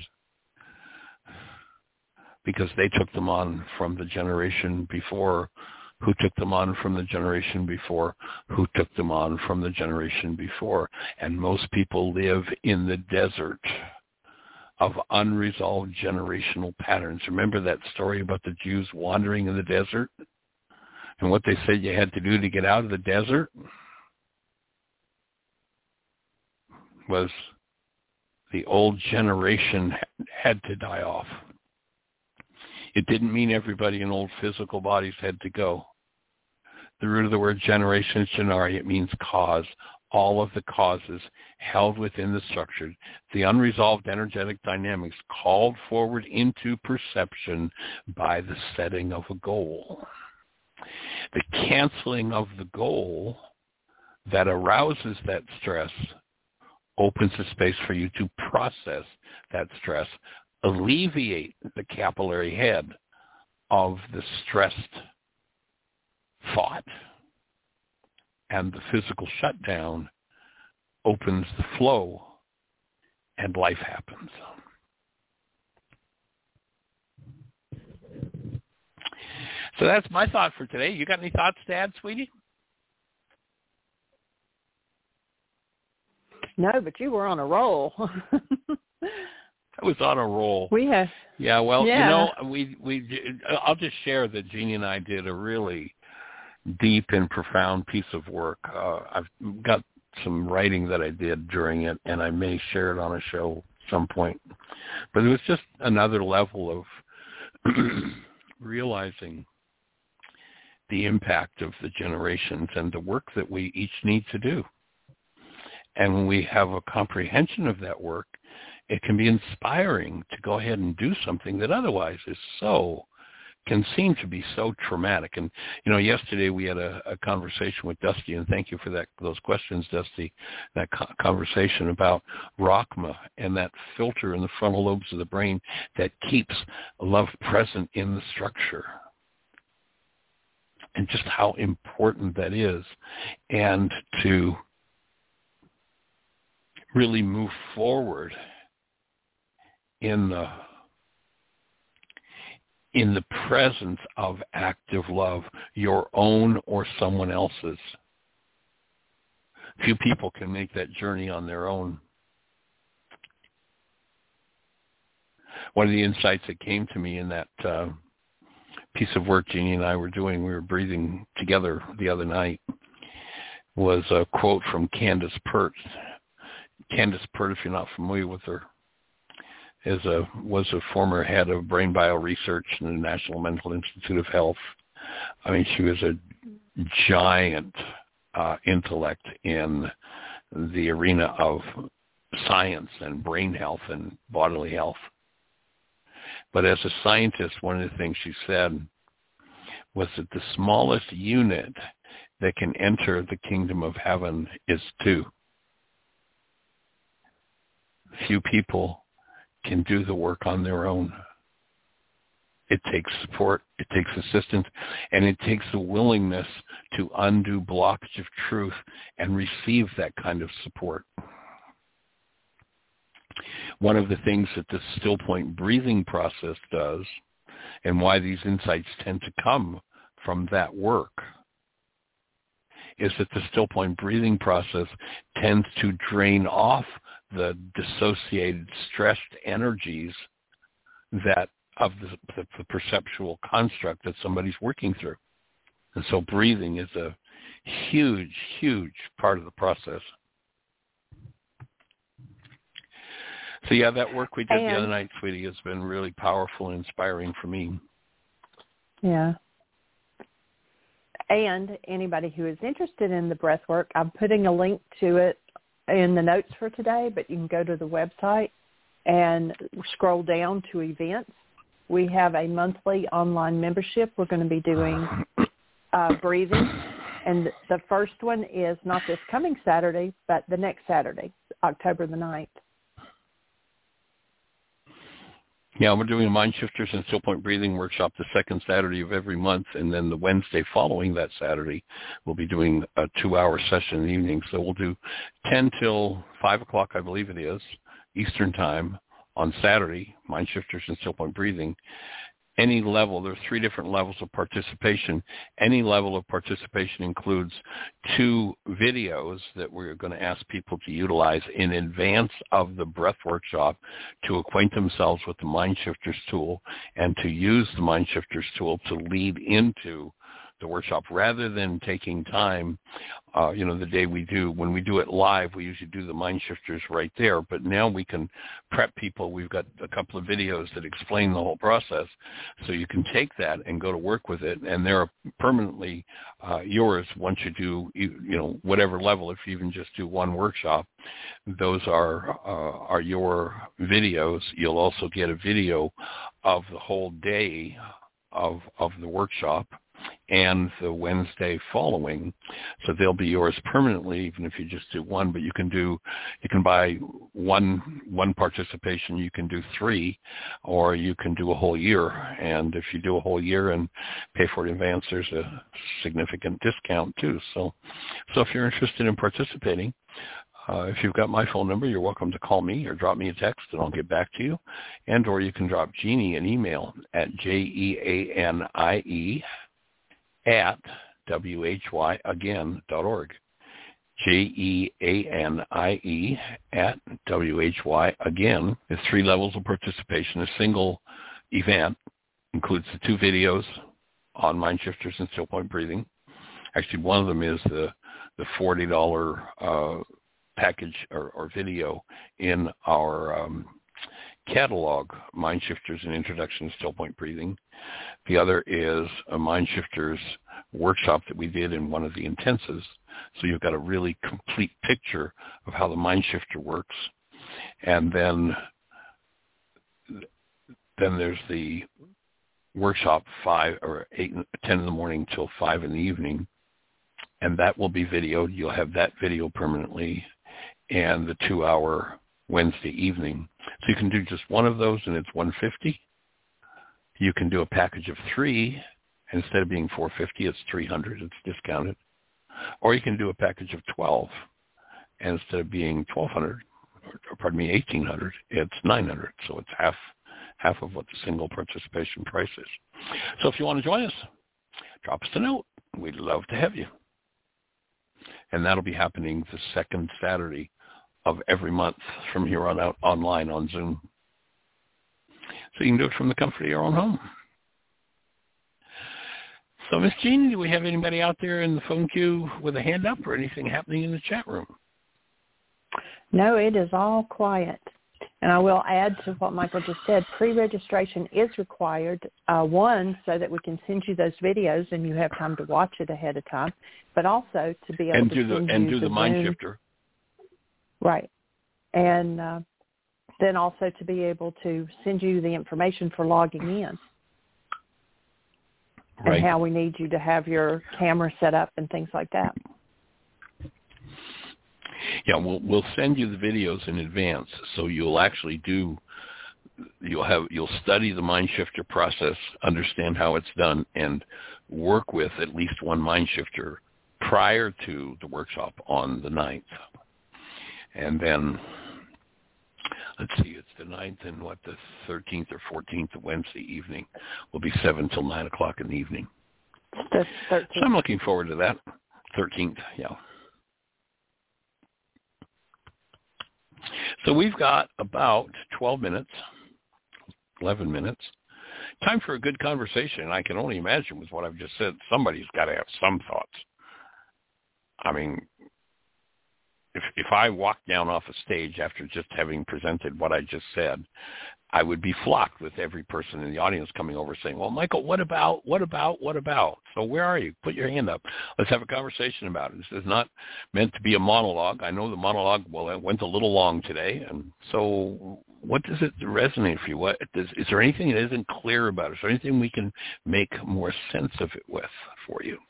because they took them on from the generation before, who took them on from the generation before, who took them on from the generation before. And most people live in the desert of unresolved generational patterns. Remember that story about the Jews wandering in the desert and what they said you had to do to get out of the desert? Was the old generation had to die off. It didn't mean everybody in old physical bodies had to go. The root of the word generation is genari. It means cause. All of the causes held within the structure, the unresolved energetic dynamics called forward into perception by the setting of a goal. The canceling of the goal that arouses that stress opens a space for you to process that stress, alleviate the capillary head of the stressed thought, and the physical shutdown opens the flow, and life happens. So that's my thought for today. You got any thoughts to add, sweetie? No, but you were on a roll. I was on a roll. Yeah, well, you know, I'll just share that Jeannie and I did a really deep and profound piece of work. I've got some writing that I did during it, and I may share it on a show at some point. But it was just another level of realizing the impact of the generations and the work that we each need to do. And when we have a comprehension of that work, it can be inspiring to go ahead and do something that otherwise can seem to be so traumatic. And, you know, yesterday we had a conversation with Dusty, and thank you for those questions, Dusty, that conversation about Rachma and that filter in the frontal lobes of the brain that keeps love present in the structure. And just how important that is, and to really move forward in the presence of active love, your own or someone else's. Few people can make that journey on their own. One of the insights that came to me in that piece of work Jeannie and I were doing, we were breathing together the other night, was a quote from Candace Pert. Candace Pert, if you're not familiar with her, was a former head of brain bioresearch in the National Mental Institute of Health. I mean, she was a giant intellect in the arena of science and brain health and bodily health. But as a scientist, one of the things she said was that the smallest unit that can enter the kingdom of heaven is 2. Few people can do the work on their own. It takes support, it takes assistance, and it takes the willingness to undo blockage of truth and receive that kind of support. One of the things that the still point breathing process does, and why these insights tend to come from that work, is that the still point breathing process tends to drain off the dissociated, stressed energies that of the perceptual construct that somebody's working through. And so breathing is a huge, huge part of the process. So yeah, that work we did the other night, sweetie, has been really powerful and inspiring for me. Yeah. And anybody who is interested in the breath work, I'm putting a link to it in the notes for today, but you can go to the website and scroll down to events. We have a monthly online membership. We're going to be doing breathing. And the first one is not this coming Saturday, but the next Saturday, October the 9th. Yeah, we're doing a Mind Shifters and Still Point Breathing workshop the second Saturday of every month, and then the Wednesday following that Saturday, we'll be doing a 2-hour session in the evening. So we'll do 10 till 5 o'clock, I believe it is, Eastern Time on Saturday, Mind Shifters and Still Point Breathing. Any level, there are 3 different levels of participation. Any level of participation includes 2 videos that we're going to ask people to utilize in advance of the breath workshop to acquaint themselves with the Mind Shifters tool and to use the Mind Shifters tool to lead into the workshop rather than taking time, the day when we do it live, we usually do the Mind Shifters right there, but now we can prep people. We've got a couple of videos that explain the whole process, so you can take that and go to work with it, and they're permanently yours once you do, whatever level. If you even just do one workshop, those are your videos. You'll also get a video of the whole day of the workshop and the Wednesday following. So they'll be yours permanently, even if you just do one, but you can buy one participation, you can do 3, or you can do a whole year. And if you do a whole year and pay for it in advance, there's a significant discount too. So if you're interested in participating, if you've got my phone number, you're welcome to call me or drop me a text, and I'll get back to you. And or you can drop Jeannie an email at jeanie@whyagain.org. JEANIE at WHY. Again, it's 3 levels of participation. A single event includes the 2 videos on Mind Shifters and Still Point Breathing. Actually, one of them is the $40 package or video in our catalog, Mind Shifters and Introduction to Still Point Breathing. The other is a Mind Shifters workshop that we did in one of the intensives. So you've got a really complete picture of how the Mind Shifter works. And then there's the workshop 5 or 8, 10 in the morning till 5 in the evening. And that will be videoed. You'll have that video permanently, and the 2-hour Wednesday evening. So you can do just one of those, and it's $150. You can do a package of 3, and instead of being $450, it's $300. It's discounted. Or you can do a package of 12, and instead of being $1,800, it's $900. So it's half of what the single participation price is. So if you want to join us, drop us a note. We'd love to have you. And that'll be happening the second Saturday of every month from here on out, online on Zoom. So you can do it from the comfort of your own home. So, Miss Jean, do we have anybody out there in the phone queue with a hand up or anything happening in the chat room? No, it is all quiet. And I will add to what Michael just said, pre-registration is required, one, so that we can send you those videos and you have time to watch it ahead of time, but also to be able to do the Mind Shifter. Right. And then also to be able to send you the information for logging in. Right. And how we need you to have your camera set up and things like that. Yeah, we'll send you the videos in advance, so you'll study the Mind Shifter process, understand how it's done, and work with at least one Mind Shifter prior to the workshop on the 9th. And then, let's see, it's the 9th and the 13th or 14th of Wednesday evening will be 7 till 9 o'clock in the evening. The 13th. So I'm looking forward to that. 13th, yeah. So we've got about 12 minutes, 11 minutes. Time for a good conversation. And I can only imagine with what I've just said, somebody's got to have some thoughts. I mean, if I walked down off a stage after just having presented what I just said, I would be flocked with every person in the audience coming over saying, well, Michael, what about? So where are you? Put your hand up. Let's have a conversation about it. This is not meant to be a monologue. I know the monologue, it went a little long today. And so what does it resonate for you? Is there anything that isn't clear about it? Is there anything we can make more sense of it with for you?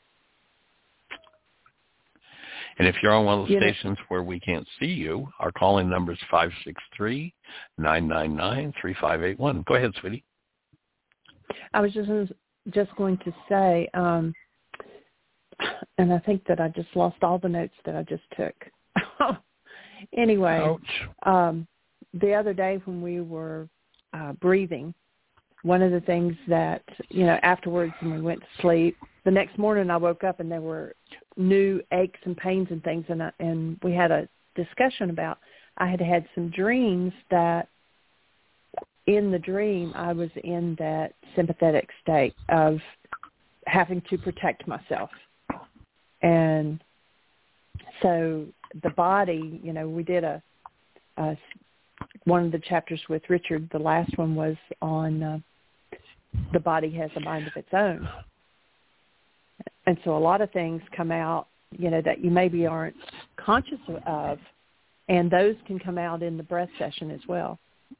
And if you're on one of those stations where we can't see you, our call-in number is 563-999-3581. Go ahead, sweetie. I was just going to say, and I think that I just lost all the notes that I just took. Anyway, the other day when we were breathing, one of the things that, afterwards when we went to sleep, the next morning I woke up and there were new aches and pains and things, and we had a discussion about I had some dreams that in the dream I was in that sympathetic state of having to protect myself. And so the body, we did one of the chapters with Richard, the last one was on the body has a mind of its own. And so a lot of things come out, that you maybe aren't conscious of, and those can come out in the breath session as well.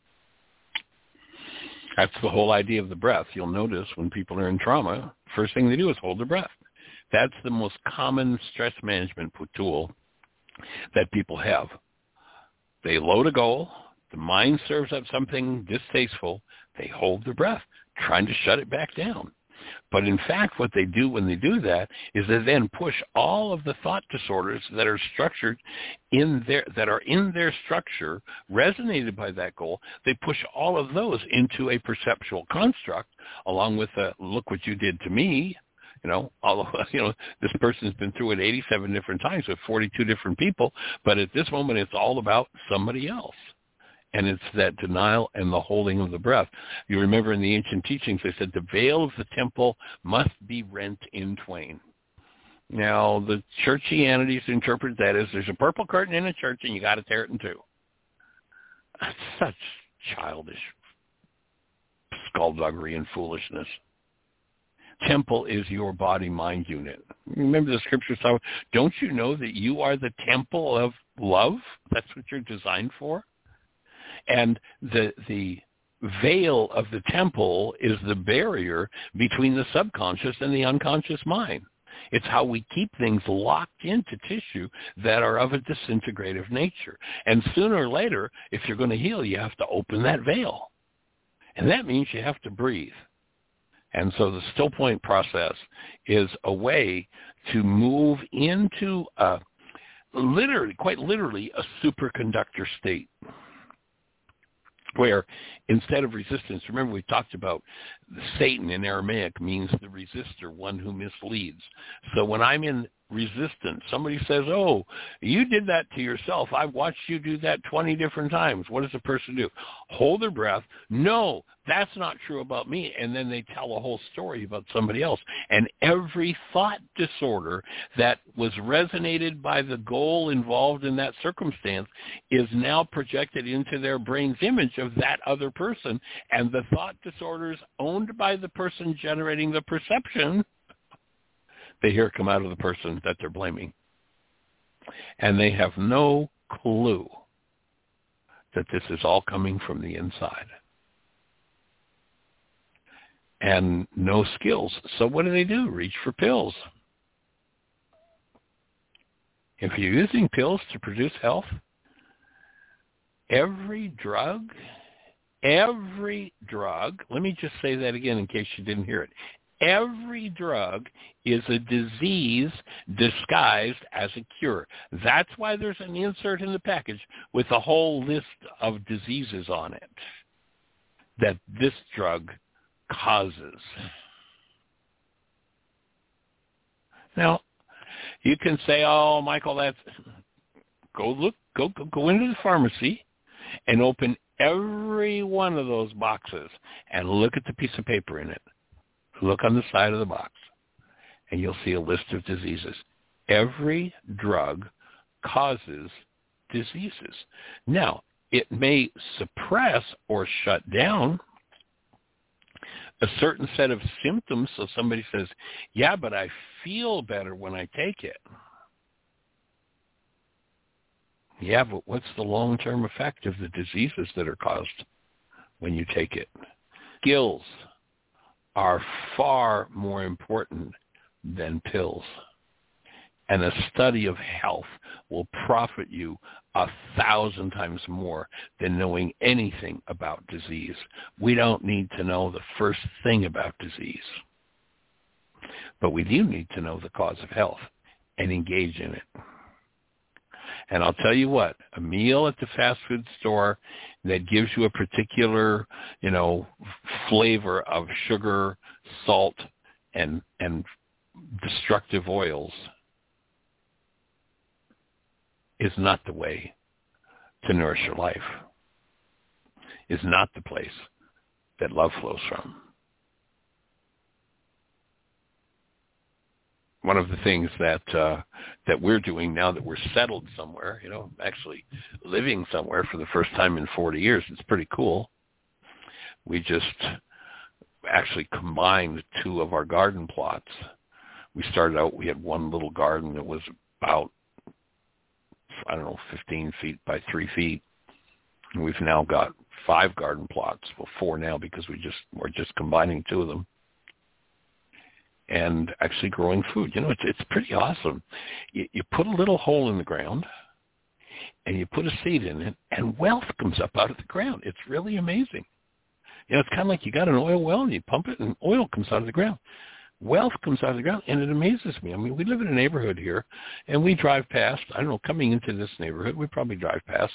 That's the whole idea of the breath. You'll notice when people are in trauma, first thing they do is hold their breath. That's the most common stress management tool that people have. They load a goal, the mind serves up something distasteful, they hold their breath, trying to shut it back down. But in fact, what they do when they do that is they then push all of the thought disorders that are structured in their structure, resonated by that goal. They push all of those into a perceptual construct, along with look what you did to me, This person's been through it 87 different times with 42 different people, but at this moment it's all about somebody else. And it's that denial and the holding of the breath. You remember in the ancient teachings, they said the veil of the temple must be rent in twain. Now, the churchianities interpret that as there's a purple curtain in a church and you got to tear it in two. That's such childish skullduggery and foolishness. Temple is your body-mind unit. Remember the scriptures talk, don't you know that you are the temple of love? That's what you're designed for. And the veil of the temple is the barrier between the subconscious and the unconscious mind. It's how we keep things locked into tissue that are of a disintegrative nature. And sooner or later, if you're going to heal, you have to open that veil. And that means you have to breathe. And so the still point process is a way to move into quite literally, a superconductor state, where instead of resistance, remember we talked about Satan in Aramaic means the resistor, one who misleads. So when I'm in resistance, somebody says, oh, you did that to yourself. I've watched you do that 20 different times. What does the person do? Hold their breath. No, that's not true about me. And then they tell a whole story about somebody else. And every thought disorder that was resonated by the goal involved in that circumstance is now projected into their brain's image of that other person. And the thought disorders owned by the person generating the perception, they hear it come out of the person that they're blaming. And they have no clue that this is all coming from the inside. And no skills. So what do? Reach for pills. If you're using pills to produce health, every drug, let me just say that again in case you didn't hear it. Every drug is a disease disguised as a cure. That's why there's an insert in the package with a whole list of diseases on it that this drug causes. Now, you can say, oh, Michael, go into the pharmacy and open every one of those boxes and look at the piece of paper in it. Look on the side of the box, and you'll see a list of diseases. Every drug causes diseases. Now, it may suppress or shut down a certain set of symptoms. So somebody says, yeah, but I feel better when I take it. Yeah, but what's the long-term effect of the diseases that are caused when you take it? Skills are far more important than pills. And a study of health will profit you 1,000 times more than knowing anything about disease. We don't need to know the first thing about disease. But we do need to know the cause of health and engage in it. And I'll tell you what, a meal at the fast food store that gives you a particular, flavor of sugar, salt, and destructive oils is not the way to nourish your life, is not the place that love flows from. One of the things that we're doing now that we're settled somewhere, actually living somewhere for the first time in 40 years, it's pretty cool. We just actually combined 2 of our garden plots. We started out, we had one little garden that was about, 15 feet by 3 feet. And we've now got 5 garden plots. Well, 4 now because we're just combining 2 of them. And actually growing food. It's pretty awesome. You put a little hole in the ground, and you put a seed in it, and wealth comes up out of the ground. It's really amazing. It's kind of like you got an oil well, and you pump it, and oil comes out of the ground. Wealth comes out of the ground, and it amazes me. I mean, we live in a neighborhood here, and we drive past, coming into this neighborhood, we probably drive past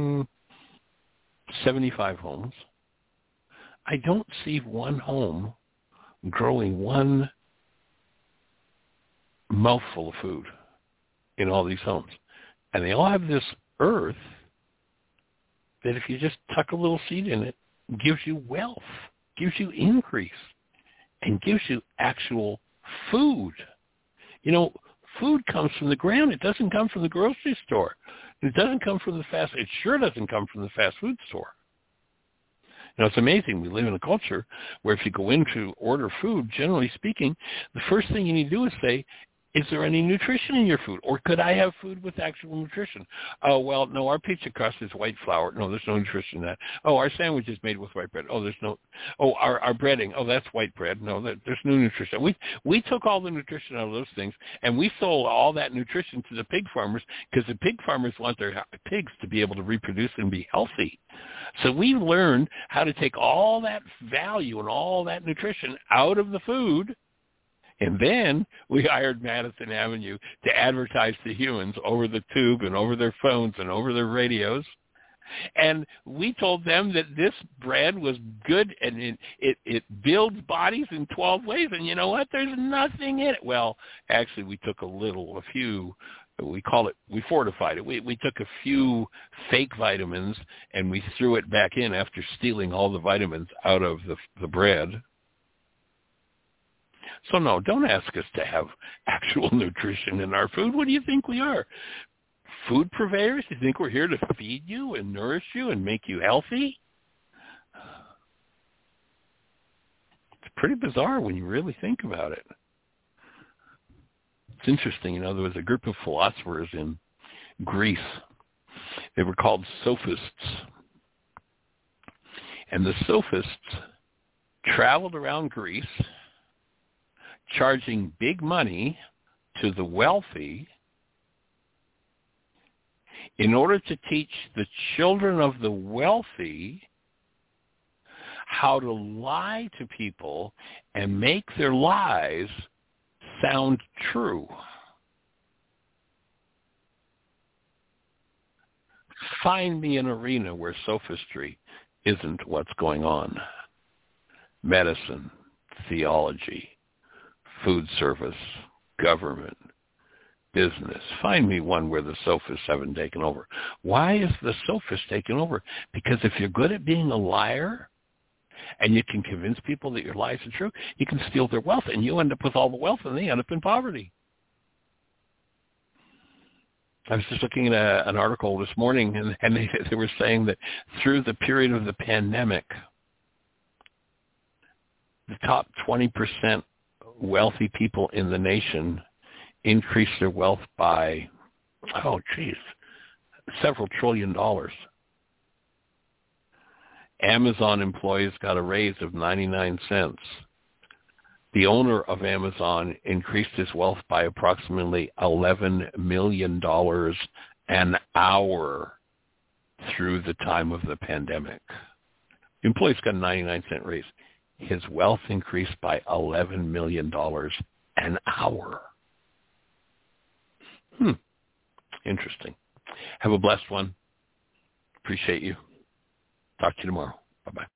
75 homes. I don't see one home growing one mouthful of food in all these homes. And they all have this earth that if you just tuck a little seed in it, gives you wealth, gives you increase, and gives you actual food. You know, food comes from the ground. It doesn't come from the grocery store. It doesn't come from it sure doesn't come from the fast food store. You know, it's amazing. We live in a culture where if you go in to order food, generally speaking, the first thing you need to do is say, is there any nutrition in your food? Or could I have food with actual nutrition? Oh, well, no, our pizza crust is white flour. No, there's no nutrition in that. Oh, our sandwich is made with white bread. Oh, there's no. Oh, our breading. Oh, that's white bread. No, there's no nutrition. We took all the nutrition out of those things, and we sold all that nutrition to the pig farmers because the pig farmers want their pigs to be able to reproduce and be healthy. So we learned how to take all that value and all that nutrition out of the food. And then we hired Madison Avenue to advertise to humans over the tube and over their phones and over their radios. And we told them that this bread was good and it builds bodies in 12 ways. And you know what? There's nothing in it. Well, actually, we took we fortified it. We took a few fake vitamins and we threw it back in after stealing all the vitamins out of the bread. So no, don't ask us to have actual nutrition in our food. What do you think we are? Food purveyors? You think we're here to feed you and nourish you and make you healthy? It's pretty bizarre when you really think about it. It's interesting, you know, there was a group of philosophers in Greece. They were called sophists. And the sophists traveled around Greece charging big money to the wealthy in order to teach the children of the wealthy how to lie to people and make their lies sound true. Find me an arena where sophistry isn't what's going on. Medicine, theology, food service, government, business. Find me one where the sophists haven't taken over. Why is the sophist taken over? Because if you're good at being a liar and you can convince people that your lies are true, you can steal their wealth and you end up with all the wealth and they end up in poverty. I was just looking at an article this morning and they were saying that through the period of the pandemic, the top 20% wealthy people in the nation increased their wealth by, several $1 trillion. Amazon employees got a raise of 99 cents. The owner of Amazon increased his wealth by approximately $11 million an hour through the time of the pandemic. The employees got a 99-cent raise. His wealth increased by $11 million an hour. Interesting. Have a blessed one. Appreciate you. Talk to you tomorrow. Bye-bye.